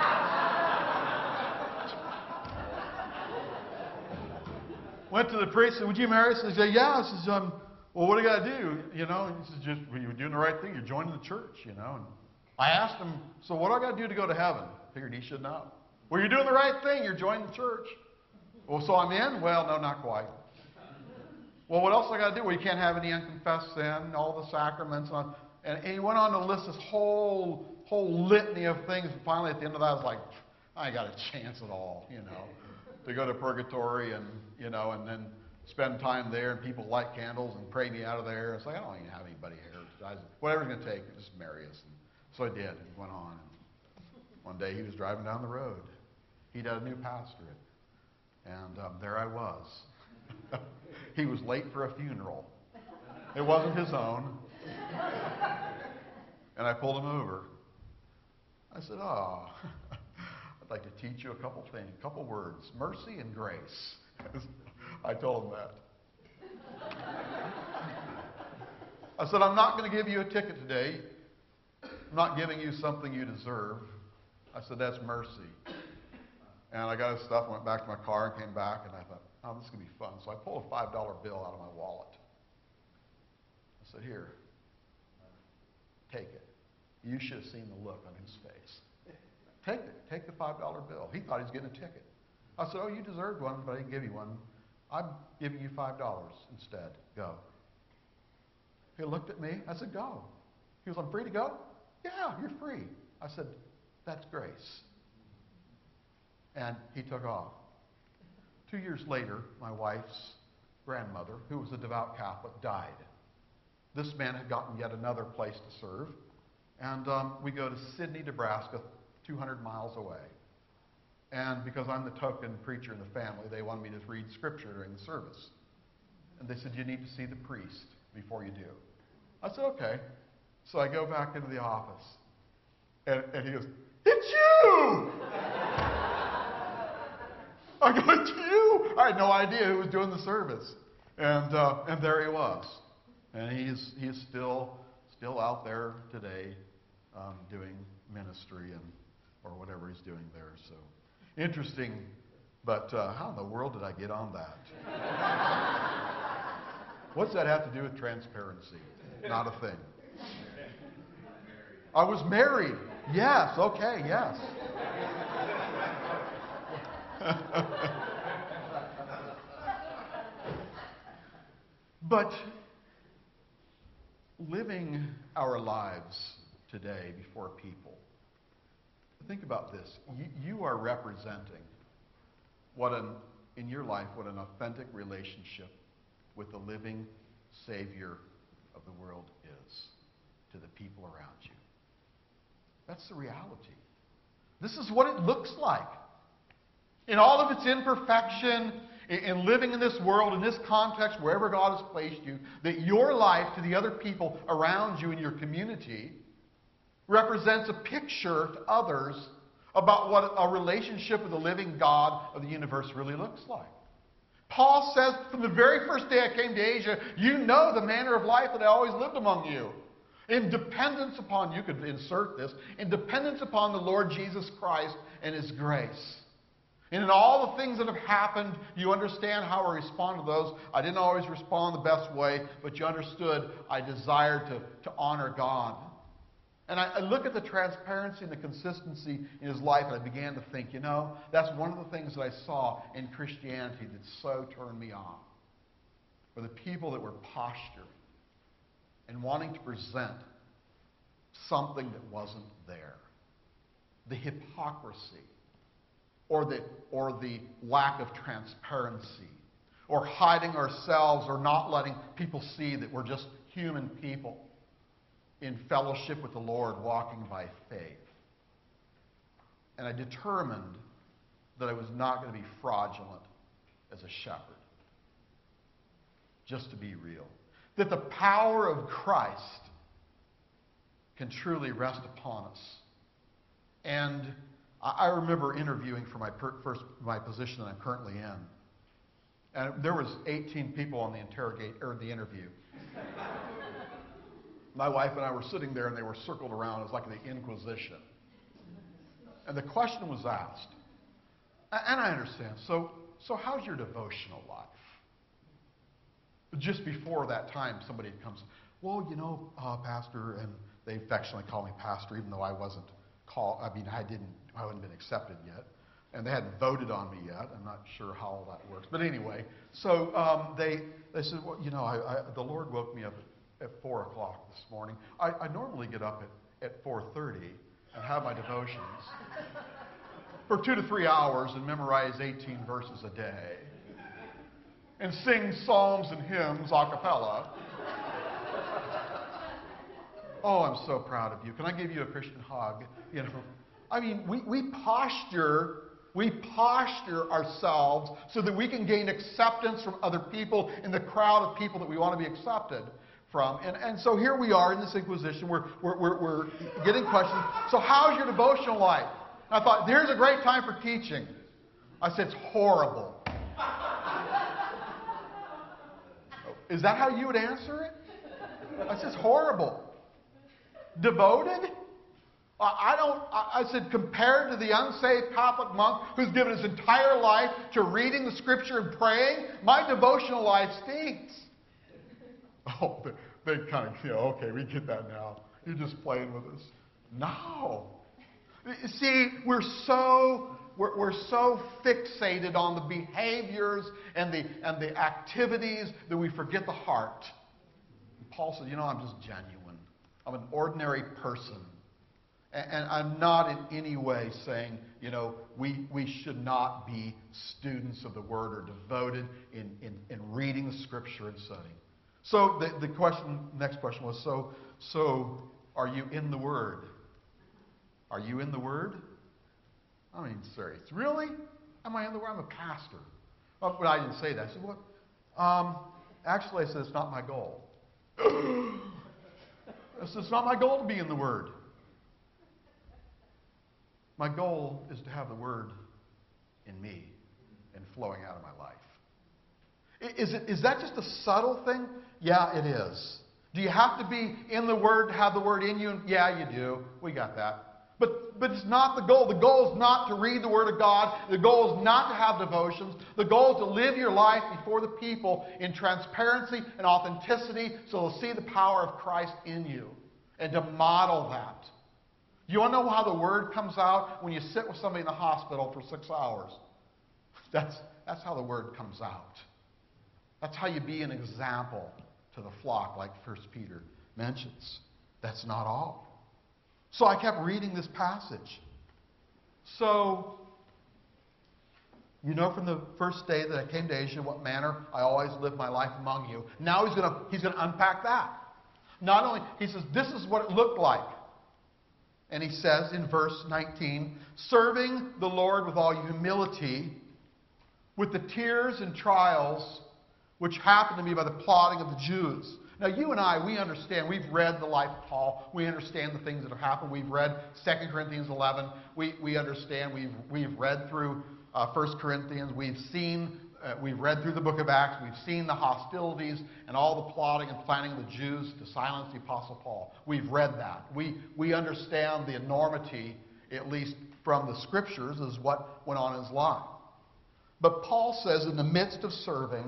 Went to the priest and said, "Would you marry us?" And he said, "Yeah." I says, um, "Well, what do I got to do?" You know, and he says, "Just well, you're doing the right thing. You're joining the church." You know, and I asked him, "So what do I got to do to go to heaven?" Figured he should know. Well, you're doing the right thing. You're joining the church. Well, so I'm in? Well, no, not quite. Well, what else I got to do? Well, you can't have any unconfessed sin, all the sacraments. And, and he went on to list this whole whole litany of things. And finally, at the end of that, I was like, I ain't got a chance at all, you know, to go to purgatory and, you know, and then spend time there and people light candles and pray me out of there. It's like, I don't even have anybody here. I was, whatever's going to take, just marry us. And so I did. And went on. One day he was driving down the road. He'd had a new pastorate. And um, there I was. He was late for a funeral. It wasn't his own. And I pulled him over. I said, oh, I'd like to teach you a couple things, a couple words, mercy and grace. I told him that. I said, I'm not going to give you a ticket today. I'm not giving you something you deserve. I said, that's mercy. And I got his stuff, went back to my car, and came back, and I thought, oh, this is going to be fun. So I pulled a five dollar bill out of my wallet. I said, here, take it. You should have seen the look on his face. Take it. Take the five dollar bill. He thought he was getting a ticket. I said, oh, you deserved one, but I didn't give you one. I'm giving you five dollars instead. Go. He looked at me. I said, go. He was, I'm free to go? Yeah, you're free. I said, that's grace. And he took off. Two years later, my wife's grandmother, who was a devout Catholic, died. This man had gotten yet another place to serve. And um, we go to Sidney, Nebraska, two hundred miles away. And because I'm the token preacher in the family, they wanted me to read scripture during the service. And they said, you need to see the priest before you do. I said, okay. So I go back into the office, and, and he goes, "It's you!" I go, "It's you!" I had no idea who was doing the service. And uh, and there he was. And he's he's still still out there today um, doing ministry and or whatever he's doing there. So interesting. But uh, how in the world did I get on that? What's that have to do with transparency? Not a thing. I was married. Yes. Okay. Yes. But living our lives today before people, think about this. You, you are representing what an, in your life, what an authentic relationship with the living Savior of the world is to the people around you. That's the reality. This is what it looks like. In all of its imperfection, in living in this world, in this context, wherever God has placed you, that your life to the other people around you in your community represents a picture to others about what a relationship with the living God of the universe really looks like. Paul says, from the very first day I came to Asia, you know the manner of life that I always lived among you. In dependence upon, you could insert this, in dependence upon the Lord Jesus Christ and His grace. And in all the things that have happened, you understand how I respond to those. I didn't always respond the best way, but you understood I desired to, to honor God. And I, I look at the transparency and the consistency in his life, and I began to think, you know, that's one of the things that I saw in Christianity that so turned me on. Were the people that were postured and wanting to present something that wasn't there. The hypocrisy. Or the, or the lack of transparency, or hiding ourselves, or not letting people see that we're just human people in fellowship with the Lord, walking by faith. And I determined that I was not going to be fraudulent as a shepherd. Just to be real. That the power of Christ can truly rest upon us. And I remember interviewing for my per, first my position that I'm currently in, and there was eighteen people on the interrogate or the interview. My wife and I were sitting there, and they were circled around. It was like the Inquisition. And the question was asked, and I understand. So, so how's your devotional life? Just before that time, somebody comes, well, you know, uh, Pastor, and they affectionately call me Pastor, even though I wasn't called. I mean, I didn't. I hadn't been accepted yet, and they hadn't voted on me yet. I'm not sure how all that works, but anyway. So um, they they said, well, you know, I, I, the Lord woke me up at, at four o'clock this morning. I, I normally get up at at four thirty and have my devotions for two to three hours and memorize eighteen verses a day and sing psalms and hymns a cappella. Oh, I'm so proud of you. Can I give you a Christian hug? You know. I mean, we, we posture, we posture ourselves so that we can gain acceptance from other people in the crowd of people that we want to be accepted from. And, and so here we are in this Inquisition. We're, we're, we're, we're getting questions. So how's your devotional life? And I thought, there's a great time for teaching. I said, it's horrible. Is that how you would answer it? I said, it's horrible. Devoted? I don't, I said, compared to the unsaved Catholic monk who's given his entire life to reading the Scripture and praying, my devotional life stinks. Oh, they, they kind of, you know, okay, we get that now. You're just playing with us. No. See, we're so, we're, we're so fixated on the behaviors and the, and the activities that we forget the heart. And Paul said, you know, I'm just genuine. I'm an ordinary person. And I'm not in any way saying, you know, we, we should not be students of the Word or devoted in, in, in reading the Scripture and studying. So the, the question, next question was, so, so are you in the Word? Are you in the Word? I mean, serious. Really? Am I in the Word? I'm a pastor. Well, but I didn't say that. I said, what? Um, actually, I said it's not my goal. It's, it's not my goal to be in the Word. My goal is to have the Word in me and flowing out of my life. Is, it, is that just a subtle thing? Yeah, it is. Do you have to be in the Word to have the Word in you? Yeah, you do. We got that. But, but it's not the goal. The goal is not to read the Word of God. The goal is not to have devotions. The goal is to live your life before the people in transparency and authenticity so they'll see the power of Christ in you and to model that. You want to know how the Word comes out? When you sit with somebody in the hospital for six hours. That's, that's how the Word comes out. That's how you be an example to the flock, like First Peter mentions. That's not all. So I kept reading this passage. So, you know from the first day that I came to Asia, what manner I always lived my life among you. Now he's going to he's going to unpack that. Not only, he says, this is what it looked like. And he says in verse nineteen, serving the Lord with all humility, with the tears and trials which happened to me by the plotting of the Jews. Now, you and I, we understand. We've read the life of Paul. We understand the things that have happened. We've read Second Corinthians eleven. We, we understand. We've, we've read through uh, First Corinthians. We've seen, uh, we've read through the book of Acts. We've seen the hostilities and all the plotting and planning of the Jews to silence the Apostle Paul. We've read that. We, we understand the enormity, at least from the Scriptures, is what went on in his life. But Paul says in the midst of serving,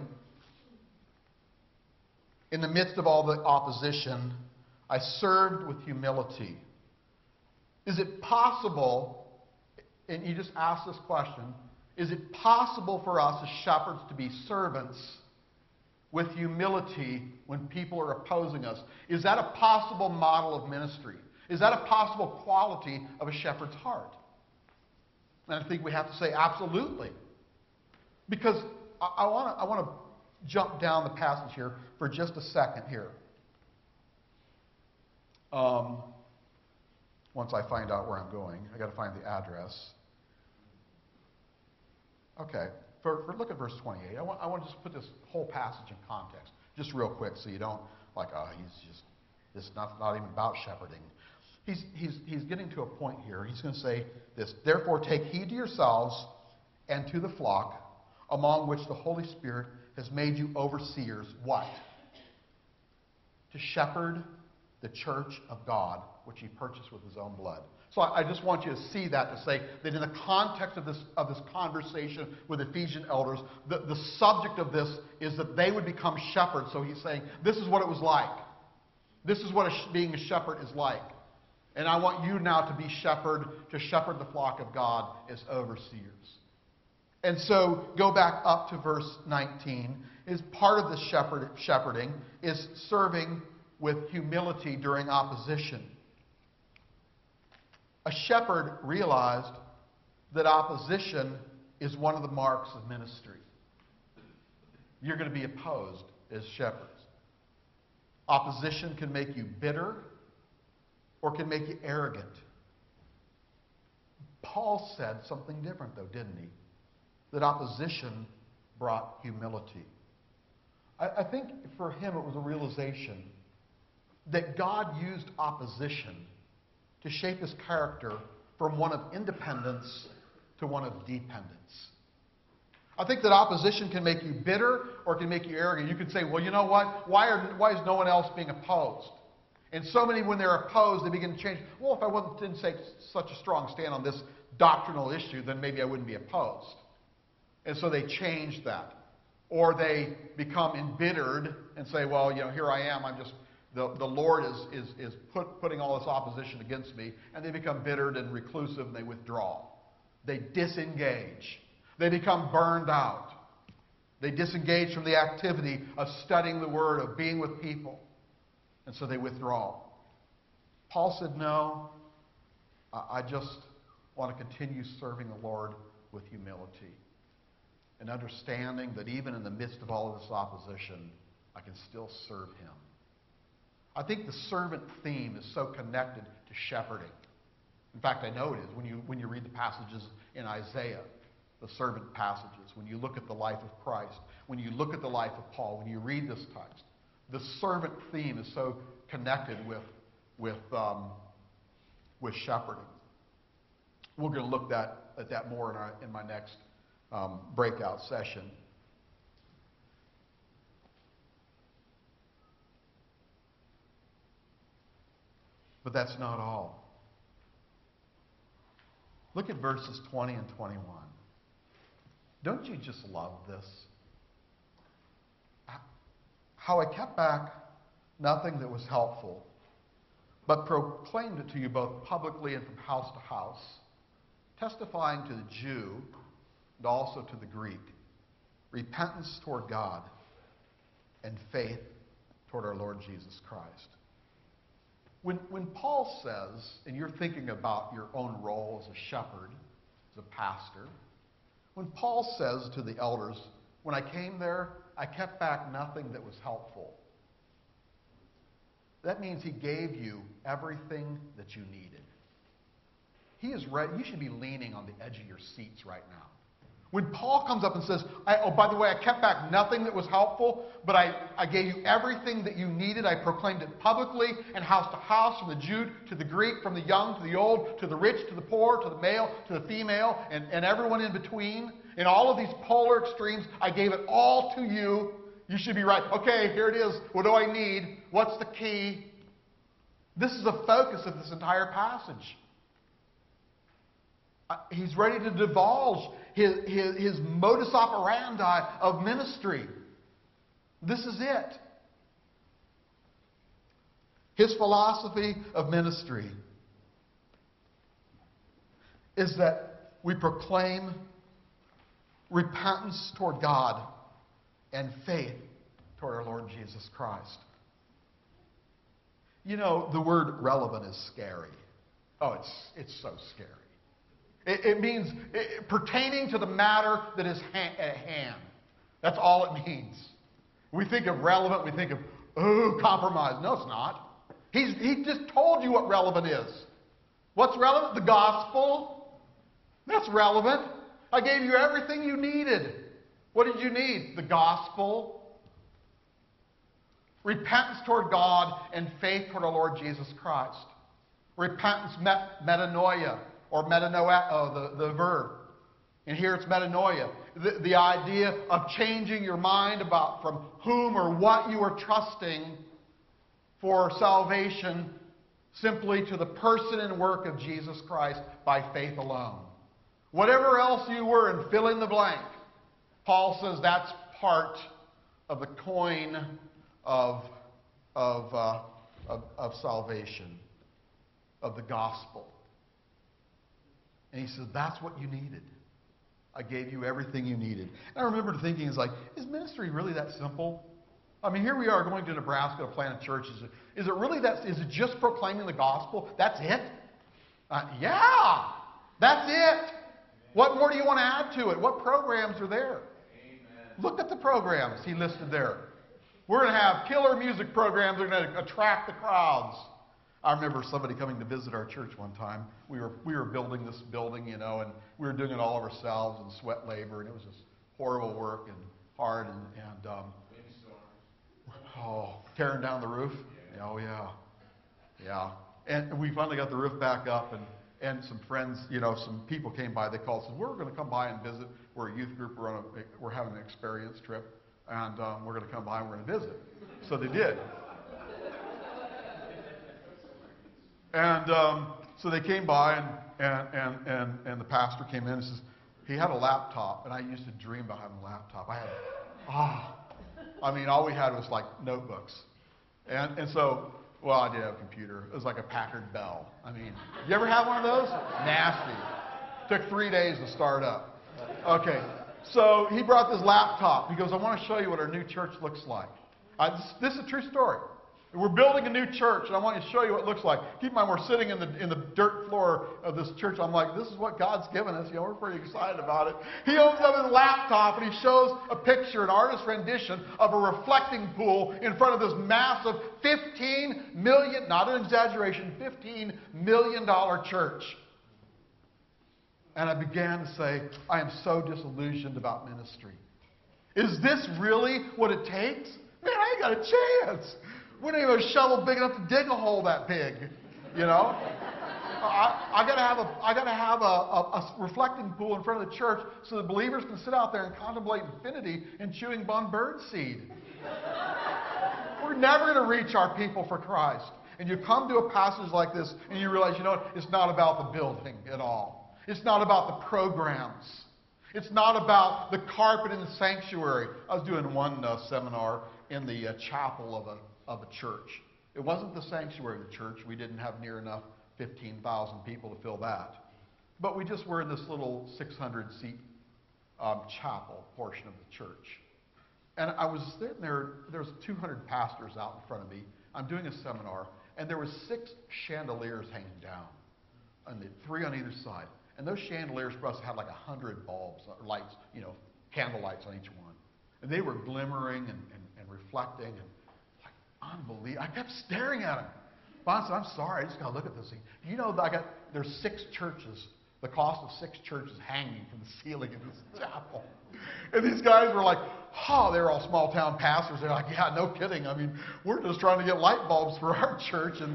in the midst of all the opposition, I served with humility. Is it possible, and you just ask this question, is it possible for us as shepherds to be servants with humility when people are opposing us? Is that a possible model of ministry? Is that a possible quality of a shepherd's heart? And I think we have to say absolutely. Because I, I want to I want to jump down the passage here for just a second here. Um, once I find out where I'm going, I got to find the address. Okay, for, for look at verse twenty-eight. I want I want to just put this whole passage in context, just real quick, so you don't like, oh, he's just this is not not even about shepherding. He's he's he's getting to a point here. He's going to say this: therefore, take heed to yourselves and to the flock, among which the Holy Spirit has made you overseers. What? To shepherd the church of God, which he purchased with his own blood. So I, I just want you to see that, to say that in the context of this of this conversation with Ephesian elders, the, the subject of this is that they would become shepherds. So he's saying, this is what it was like. This is what a, being a shepherd is like. And I want you now to be shepherd, to shepherd the flock of God as overseers. And so, go back up to verse nineteen. Is part of this shepherd, shepherding is serving with humility during opposition. A shepherd realized that opposition is one of the marks of ministry. You're going to be opposed as shepherds. Opposition can make you bitter or can make you arrogant. Paul said something different, though, didn't he? That opposition brought humility. I, I think for him it was a realization that God used opposition to shape his character from one of independence to one of dependence. I think that opposition can make you bitter or can make you arrogant. You can say, well, you know what? Why, are, why is no one else being opposed? And so many, when they're opposed, they begin to change. Well, if I wasn't, didn't take such a strong stand on this doctrinal issue, then maybe I wouldn't be opposed. And so they change that. Or they become embittered and say, well, you know, here I am. I'm just, the, the Lord is, is, is put, putting all this opposition against me. And they become bittered and reclusive and they withdraw. They disengage. They become burned out. They disengage from the activity of studying the Word, of being with people. And so they withdraw. Paul said, no, I just want to continue serving the Lord with humility. And understanding that even in the midst of all of this opposition, I can still serve him. I think the servant theme is so connected to shepherding. In fact, I know it is when you, when you read the passages in Isaiah, the servant passages, when you look at the life of Christ, when you look at the life of Paul, when you read this text, the servant theme is so connected with with, um, with shepherding. We're going to look that, at that more in, our, in my next um, breakout session. But that's not all. Look at verses twenty and twenty-one. Don't you just love this? How I kept back nothing that was helpful, but proclaimed it to you both publicly and from house to house, testifying to the Jew and also to the Greek, repentance toward God and faith toward our Lord Jesus Christ. When, when Paul says, and you're thinking about your own role as a shepherd, as a pastor, when Paul says to the elders, when I came there, I kept back nothing that was helpful. That means he gave you everything that you needed. He is ready. You should be leaning on the edge of your seats right now. When Paul comes up and says, I, oh, by the way, I kept back nothing that was helpful, but I, I gave you everything that you needed. I proclaimed it publicly and house to house, from the Jew to the Greek, from the young to the old, to the rich to the poor, to the male to the female, and, and everyone in between. In all of these polar extremes, I gave it all to you. You should be right. Okay, here it is. What do I need? What's the key? This is the focus of this entire passage. He's ready to divulge his, his, his modus operandi of ministry. This is it. His philosophy of ministry is that we proclaim repentance toward God and faith toward our Lord Jesus Christ. You know, the word relevant is scary. Oh, it's, it's so scary. It, it means it, pertaining to the matter that is ha- at hand. That's all it means. We think of relevant, we think of, oh, compromise. No, it's not. He's, he just told you what relevant is. What's relevant? The gospel. That's relevant. I gave you everything you needed. What did you need? The gospel. Repentance toward God and faith toward our Lord Jesus Christ. Repentance, met, metanoia. Or metanoia, oh, the, the verb. And here it's metanoia. The, the idea of changing your mind about from whom or what you are trusting for salvation simply to the person and work of Jesus Christ by faith alone. Whatever else you were, and fill in the blank, Paul says that's part of the coin of, of, uh, of, of salvation, of the gospel. And he says, that's what you needed. I gave you everything you needed. And I remember thinking, it's like, is ministry really that simple? I mean, here we are going to Nebraska to plant a church. Is it, is it really that? Is it just proclaiming the gospel? That's it? Uh, yeah, that's it. What more do you want to add to it? What programs are there? Amen. Look at the programs he listed there. We're going to have killer music programs. They're going to attract the crowds. I remember somebody coming to visit our church one time. We were we were building this building, you know, and we were doing it all of ourselves and sweat labor, and it was just horrible work and hard and, and um, oh, tearing down the roof. Yeah. Oh yeah, yeah. And we finally got the roof back up, and and some friends, you know, some people came by. They called, said, "We're going to come by and visit. We're a youth group. We're on a we're having an experience trip, and um, we're going to come by and we're going to visit." So they did. And um, so they came by, and, and, and, and, and the pastor came in and says, he had a laptop, and I used to dream about having a laptop. I had, ah, oh, I mean, all we had was like notebooks. And, and so, well, I did have a computer. It was like a Packard Bell. I mean, you ever have one of those? Nasty. Took three days to start up. Okay, so he brought this laptop. He goes, I want to show you what our new church looks like. I, this, this is a true story. We're building a new church, and I want to show you what it looks like. Keep in mind, we're sitting in the in the dirt floor of this church. I'm like, this is what God's given us. You know, we're pretty excited about it. He opens up his laptop, and he shows a picture, an artist's rendition of a reflecting pool in front of this massive fifteen million, not an exaggeration, fifteen million dollar church. And I began to say, I am so disillusioned about ministry. Is this really what it takes? Man, I ain't got a chance. We don't even have a shovel big enough to dig a hole that big, you know? I, I gotta have a I gotta have a, a, a reflecting pool in front of the church so the believers can sit out there and contemplate infinity and chewing on birdseed. We're never going to reach our people for Christ. And you come to a passage like this and you realize, you know what? It's not about the building at all. It's not about the programs. It's not about the carpet in the sanctuary. I was doing one uh, seminar in the uh, chapel of a of a church. It wasn't the sanctuary of the church. We didn't have near enough fifteen thousand people to fill that. But we just were in this little six hundred seat um, chapel portion of the church. And I was sitting there, there was two hundred pastors out in front of me. I'm doing a seminar, and there were six chandeliers hanging down, and the three on either side. And those chandeliers for us had like a hundred bulbs, or lights, you know, candle lights on each one. And they were glimmering and, and, and reflecting, and like unbelievable. I kept staring at them. Bon said, I'm sorry, I just got to look at this thing. You know, I got there's six churches, the cost of six churches hanging from the ceiling in this chapel. And these guys were like, oh, they're all small town pastors. They're like, yeah, no kidding. I mean, we're just trying to get light bulbs for our church. And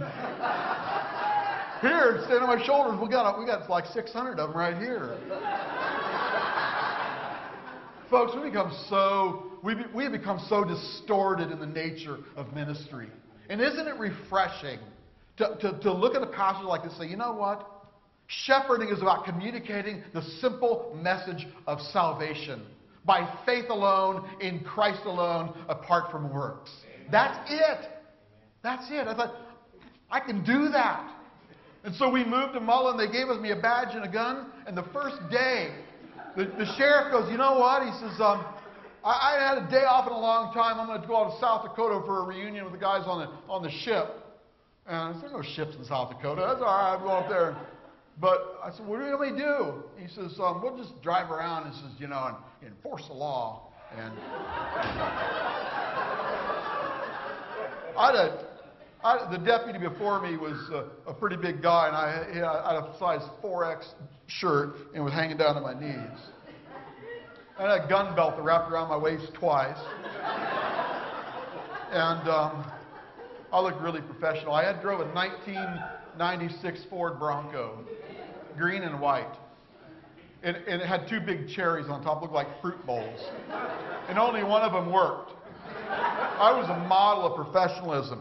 here, stand on my shoulders, we got we got like six hundred of them right here. Folks, we become so we we have become so distorted in the nature of ministry. And isn't it refreshing to, to, to look at a passage like this and say, you know what? Shepherding is about communicating the simple message of salvation by faith alone, in Christ alone, apart from works. That's it. That's it. I thought, I can do that. And so we moved to Mullen. They gave us me a badge and a gun. And the first day, the, the sheriff goes, you know what? He says, um, I, I had a day off in a long time. I'm going to go out to South Dakota for a reunion with the guys on the on the ship. And I said, there's no ships in South Dakota. That's all right. I'm going up there. But I said, what do you want me to do? He says, um, we'll just drive around and says, you know, and enforce the law. And I'd have, I, the deputy before me was a, a pretty big guy, and I, he, I had a size four X shirt and was hanging down to my knees. I had a gun belt that wrapped around my waist twice. And um, I looked really professional. I had drove a nineteen ninety-six Ford Bronco, green and white. And, and it had two big cherries on top, looked like fruit bowls. And only one of them worked. I was a model of professionalism.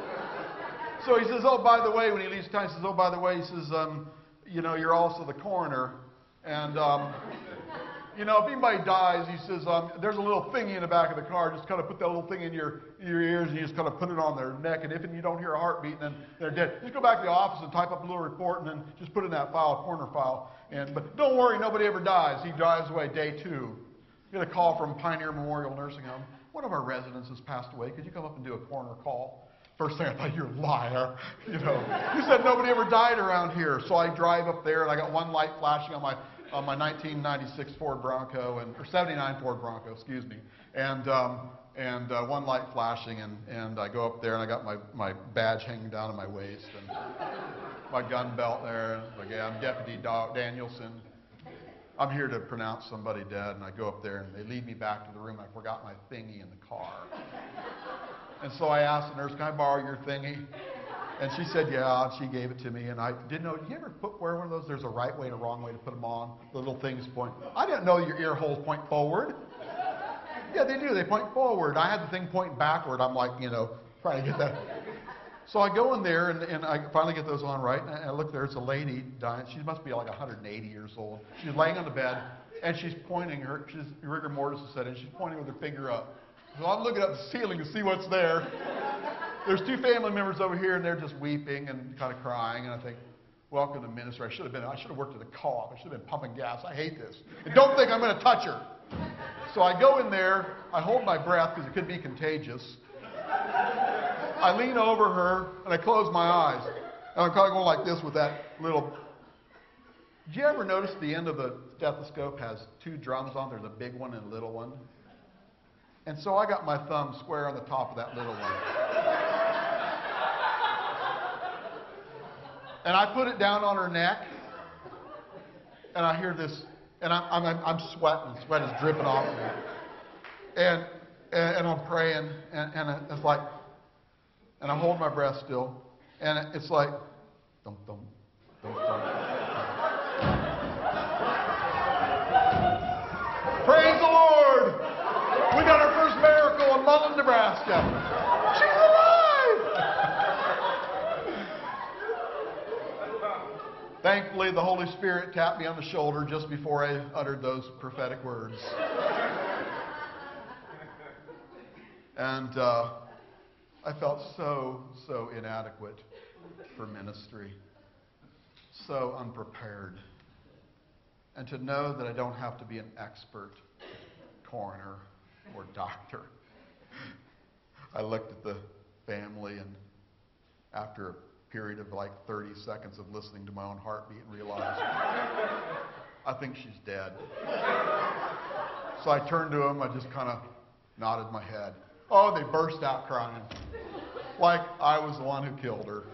So he says, oh, by the way, when he leaves town, he says, oh, by the way, he says, um, you know, you're also the coroner. And, um, you know, if anybody dies, he says, um, there's a little thingy in the back of the car. Just kind of put that little thing in your, your ears, and you just kind of put it on their neck. And if you don't hear a heartbeat, then they're dead. Just go back to the office and type up a little report, and then just put it in that file, corner file. And but don't worry, nobody ever dies. He drives away day two. Get a call from Pioneer Memorial Nursing Home. One of our residents has passed away. Could you come up and do a corner call? First thing I thought, you're a liar. You know, you said nobody ever died around here. So I drive up there, and I got one light flashing on my on my nineteen ninety-six Ford Bronco, and or seventy-nine Ford Bronco, excuse me, and um, and uh, one light flashing, and and I go up there, and I got my my badge hanging down on my waist, and my gun belt there. Like, yeah, I'm Deputy Danielson. I'm here to pronounce somebody dead, and I go up there, and they lead me back to the room. I forgot my thingy in the car. And so I asked the nurse, can I borrow your thingy? And she said, yeah, and she gave it to me. And I didn't know, did you ever put, wear one of those? There's a right way and a wrong way to put them on. The little things point. I didn't know your ear holes point forward. Yeah, they do. They point forward. I had the thing pointing backward. I'm like, you know, trying to get that. So I go in there, and, and I finally get those on right. And I look there. It's a lady dying. She must be like one hundred eighty years old. She's laying on the bed, and she's pointing her, she's, rigor mortis is set in. She's pointing with her finger up. So I'm looking up the ceiling to see what's there. There's two family members over here, and they're just weeping and kind of crying. And I think, welcome to ministry. I should have been. I should have worked at a co-op. I should have been pumping gas. I hate this. And don't think I'm going to touch her. So I go in there. I hold my breath because it could be contagious. I lean over her, and I close my eyes. And I'm kind of going like this with that little. Did you ever notice the end of the stethoscope has two drums on? There's a big one and a little one. And so I got my thumb square on the top of that little one. And I put it down on her neck. And I hear this, and I'm, I'm, I'm sweating. Sweat is dripping off of me. And, and, and I'm praying, and, and it's like, And I hold my breath still. And it's like, dum, dum, dum, dum. Praise the Lord! We got our first miracle in Mullen, Nebraska. She's alive! Thankfully, the Holy Spirit tapped me on the shoulder just before I uttered those prophetic words. And uh, I felt so, so inadequate for ministry, so unprepared. And to know that I don't have to be an expert coroner or doctor. I looked at the family, and after a period of like thirty seconds of listening to my own heartbeat, and realized I think she's dead. So I turned to them, I just kind of nodded my head. Oh, they burst out crying, like I was the one who killed her.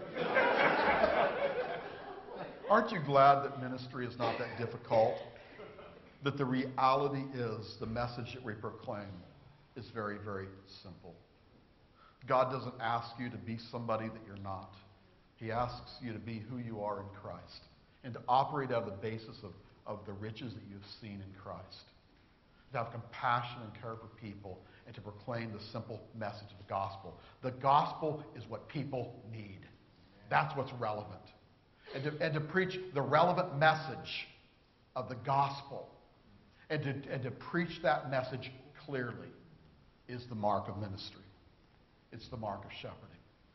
Aren't you glad that ministry is not that difficult? That the reality is the message that we proclaim is very, very simple. God doesn't ask you to be somebody that you're not. He asks you to be who you are in Christ and to operate out of the basis of, of the riches that you've seen in Christ. To have compassion and care for people and to proclaim the simple message of the gospel. The gospel is what people need. That's what's relevant. And to, and to preach the relevant message of the gospel and to, and to preach that message clearly is the mark of ministry. It's the mark of shepherding.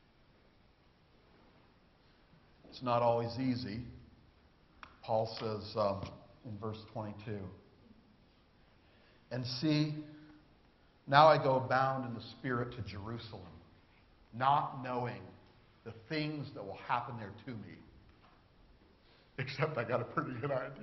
It's not always easy. Paul says um, in verse twenty-two, and see, now I go bound in the Spirit to Jerusalem, not knowing the things that will happen there to me. Except I got a pretty good idea.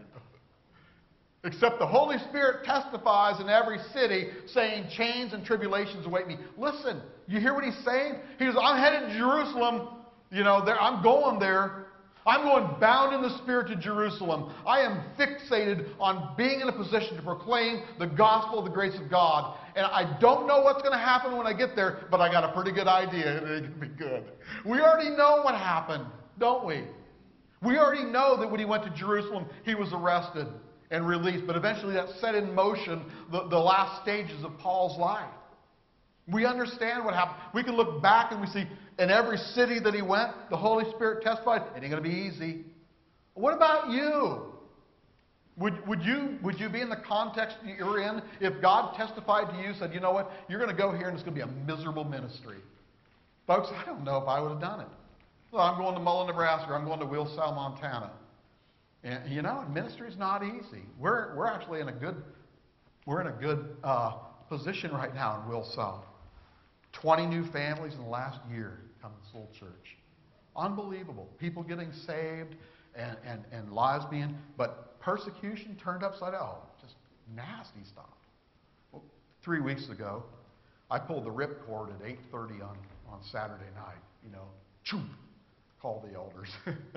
Except the Holy Spirit testifies in every city, saying chains and tribulations await me. Listen, you hear what he's saying? He goes, I'm headed to Jerusalem. You know, there, I'm going there. I'm going bound in the Spirit to Jerusalem. I am fixated on being in a position to proclaim the gospel of the grace of God. And I don't know what's going to happen when I get there, but I got a pretty good idea. It's going to be good. We already know what happened, don't we? We already know that when he went to Jerusalem, he was arrested and released. But eventually that set in motion the, the last stages of Paul's life. We understand what happened. We can look back and we see in every city that he went, the Holy Spirit testified, it ain't going to be easy. What about you? Would, would you? would you be in the context that you're in if God testified to you, said, you know what, you're going to go here and it's going to be a miserable ministry? Folks, I don't know if I would have done it. Well, I'm going to Mullen, Nebraska, or I'm going to Wilsall, Montana. And, you know, ministry is not easy. We're, we're actually in a good, we're in a good uh, position right now in Wilsall. twenty new families in the last year come to this little church. Unbelievable. People getting saved and, and, and lives being, but persecution turned upside down. Oh, just nasty stuff. Well, three weeks ago, I pulled the ripcord at eight thirty on, on Saturday night. You know, choo, called the elders.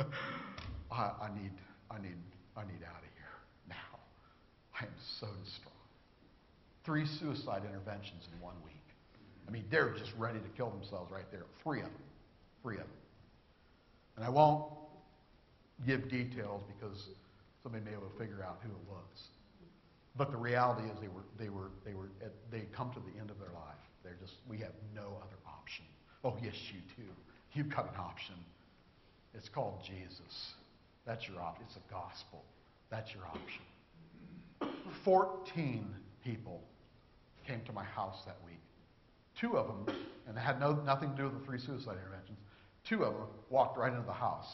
I, I need, I need, I need out of here now. I am so distraught. Three suicide interventions in one week. I mean, they're just ready to kill themselves right there. Three of them. Three of them. And I won't give details because somebody may be able to figure out who it was. But the reality is they were, they were, they were, at, they come to the end of their life. They're just, we have no other option. Oh, yes, you do. You've got an option. It's called Jesus. That's your option. It's the gospel. That's your option. Fourteen people came to my house that week. Two of them, and they had no, nothing to do with the three suicide interventions, two of them walked right into the house.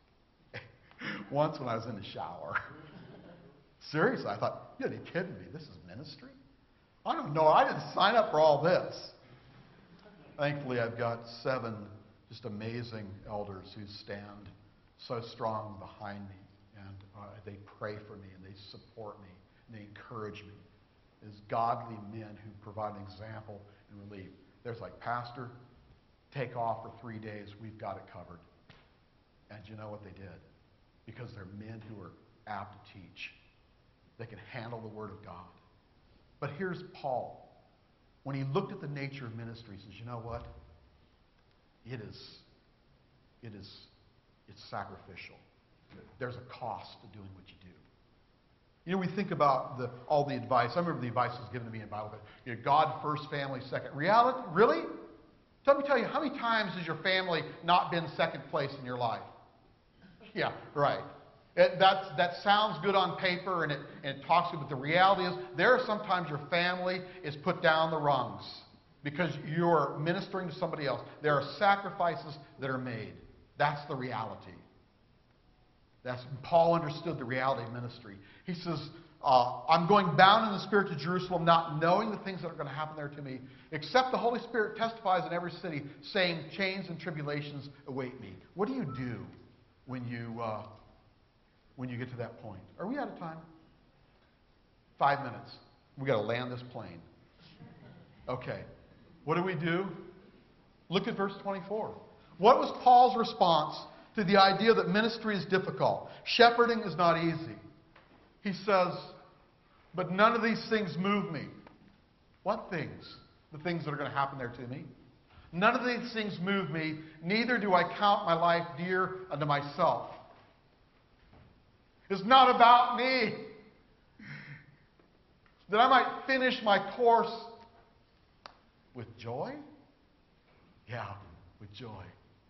Once when I was in the shower. Seriously, I thought, you gotta be kidding me. This is ministry? I don't know. I didn't sign up for all this. Thankfully, I've got seven just amazing elders who stand so strong behind me. And uh, they pray for me, and they support me, and they encourage me. As godly men who provide an example and relief. There's like, Pastor, take off for three days. We've got it covered. And you know what they did? Because they're men who are apt to teach. They can handle the Word of God. But here's Paul. When he looked at the nature of ministry, he says, you know what? it is, it is, it's sacrificial. There's a cost to doing what you do. You know, we think about the, all the advice. I remember the advice was given to me in Bible, but you know, God first, family second. Reality? Really? Let me tell you, how many times has your family not been second place in your life? Yeah, right. It, that's, that sounds good on paper and it, and it talks good, but the reality is there are sometimes your family is put down the rungs because you're ministering to somebody else. There are sacrifices that are made. That's the reality. That's, Paul understood the reality of ministry. He says, uh, I'm going bound in the Spirit to Jerusalem, not knowing the things that are going to happen there to me, except the Holy Spirit testifies in every city, saying, chains and tribulations await me. What do you do when you, uh, when you get to that point? Are we out of time? Five minutes. We've got to land this plane. Okay. What do we do? Look at verse twenty-four. What was Paul's response to the idea that ministry is difficult? Shepherding is not easy. He says, but none of these things move me. What things? The things that are going to happen there to me. None of these things move me, neither do I count my life dear unto myself. It's not about me. That I might finish my course with joy? Yeah, with joy.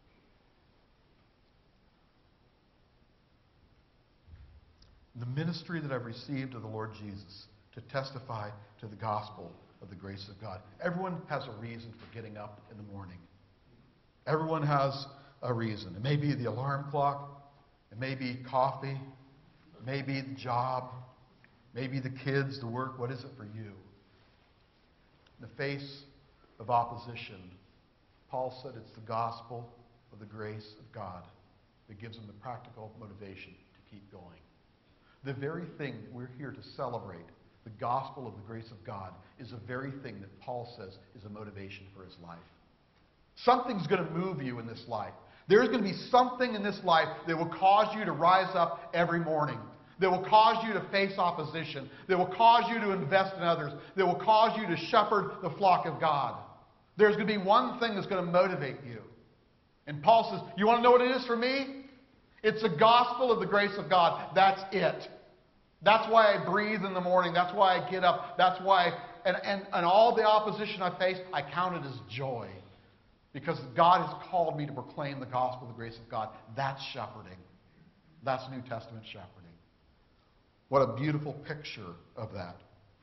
The ministry that I've received of the Lord Jesus to testify to the gospel of the grace of God. Everyone has a reason for getting up in the morning. Everyone has a reason. It may be the alarm clock. It may be coffee. It may be the job. Maybe the kids, the work. What is it for you? In the face of opposition, Paul said it's the gospel of the grace of God that gives him the practical motivation to keep going. The very thing we're here to celebrate, the gospel of the grace of God, is the very thing that Paul says is a motivation for his life. Something's going to move you in this life. There's going to be something in this life that will cause you to rise up every morning, that will cause you to face opposition, that will cause you to invest in others, that will cause you to shepherd the flock of God. There's going to be one thing that's going to motivate you. And Paul says, you want to know what it is for me? It's the gospel of the grace of God. That's it. That's why I breathe in the morning. That's why I get up. That's why, and, and, and all the opposition I face, I count it as joy. Because God has called me to proclaim the gospel of the grace of God. That's shepherding. That's New Testament shepherding. What a beautiful picture of that.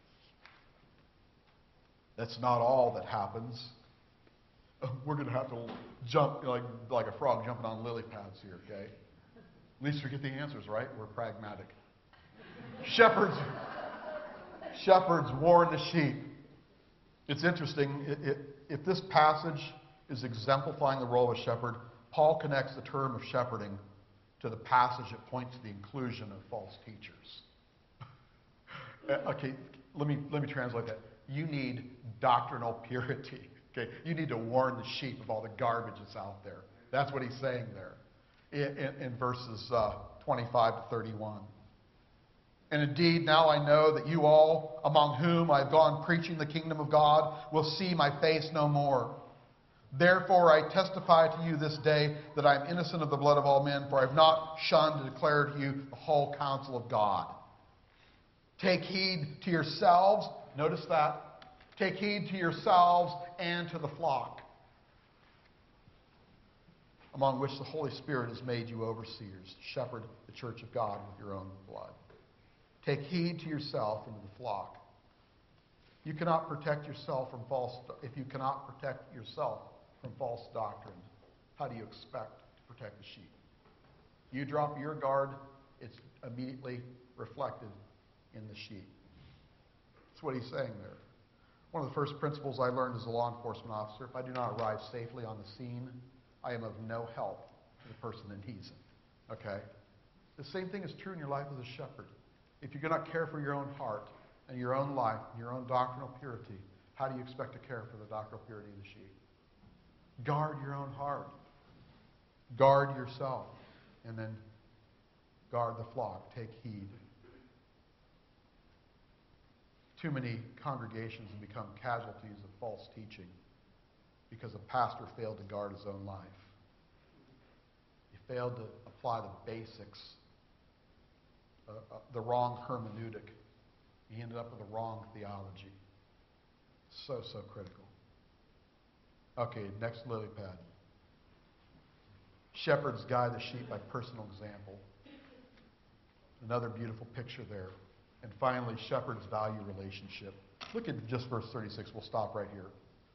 That's not all that happens. We're going to have to jump like, like a frog jumping on lily pads here, okay? At least we get the answers, right? We're pragmatic. Shepherds, shepherds warn the sheep. It's interesting. It, it, if this passage is exemplifying the role of a shepherd, Paul connects the term of shepherding to the passage that points to the inclusion of false teachers. Okay, let me let me translate that. You need doctrinal purity. Okay, you need to warn the sheep of all the garbage that's out there. That's what he's saying there in, in, in verses uh, twenty-five to thirty-one. And indeed, now I know that you all, among whom I've gone preaching the kingdom of God, will see my face no more. Therefore I testify to you this day that I am innocent of the blood of all men, for I have not shunned to declare to you the whole counsel of God. Take heed to yourselves. Notice that. Take heed to yourselves and to the flock, among which the Holy Spirit has made you overseers, to shepherd the church of God with your own blood. Take heed to yourself and to the flock. You cannot protect yourself from false. If you cannot protect yourself from false doctrine, how do you expect to protect the sheep? You drop your guard, it's immediately reflected in the sheep. That's what he's saying there. One of the first principles I learned as a law enforcement officer, if I do not arrive safely on the scene, I am of no help to the person that needs it. Okay? The same thing is true in your life as a shepherd. If you cannot care for your own heart and your own life, your own doctrinal purity, how do you expect to care for the doctrinal purity of the sheep? Guard your own heart. Guard yourself. And then guard the flock. Take heed. Too many congregations have become casualties of false teaching. because a pastor failed to guard his own life. He failed to apply the basics, uh, uh, the wrong hermeneutic. He ended up with the wrong theology. So, so critical. Okay, next lily pad. Shepherds guide the sheep by personal example. Another beautiful picture there. And finally, shepherds value relationship. Look at just verse thirty-six. We'll stop right here.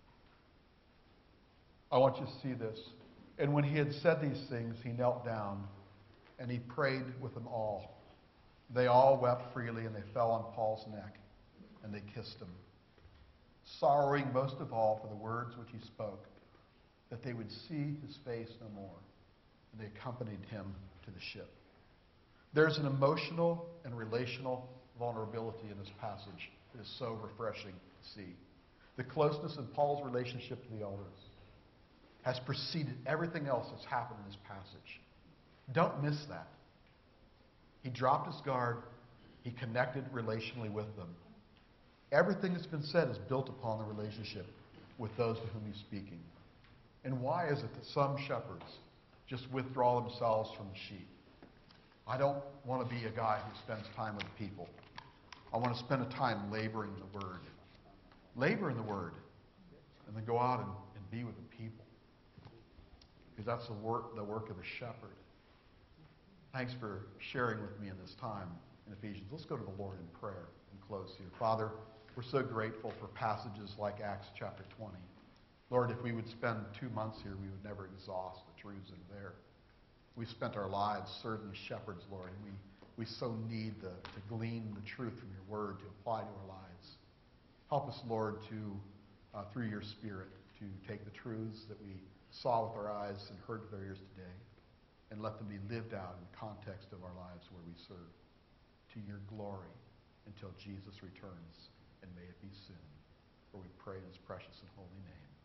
I want you to see this. And when he had said these things, he knelt down and he prayed with them all. They all wept freely, and they fell on Paul's neck, and they kissed him, sorrowing most of all for the words which he spoke, that they would see his face no more. And they accompanied him to the ship. There's an emotional and relational vulnerability in this passage. It is so refreshing to see. The closeness in Paul's relationship to the elders has preceded everything else that's happened in this passage. Don't miss that. He dropped his guard. He connected relationally with them. Everything that's been said is built upon the relationship with those to whom he's speaking. And why is it that some shepherds just withdraw themselves from the sheep? I don't want to be a guy who spends time with people. I want to spend a time laboring in the Word. Labor in the Word. And then go out and, and be with the people. Because that's the work, the work of a shepherd. Thanks for sharing with me in this time in Ephesians. Let's go to the Lord in prayer and close here. Father, we're so grateful for passages like Acts chapter twenty. Lord, if we would spend two months here, we would never exhaust the truths that are there. We've spent our lives serving shepherds, Lord, and we, we so need the, to glean the truth from your word to apply to our lives. Help us, Lord, to, uh, through your Spirit, to take the truths that we saw with our eyes and heard with our ears today, and let them be lived out in the context of our lives where we serve, to your glory until Jesus returns, and may it be soon. For we pray in his precious and holy name.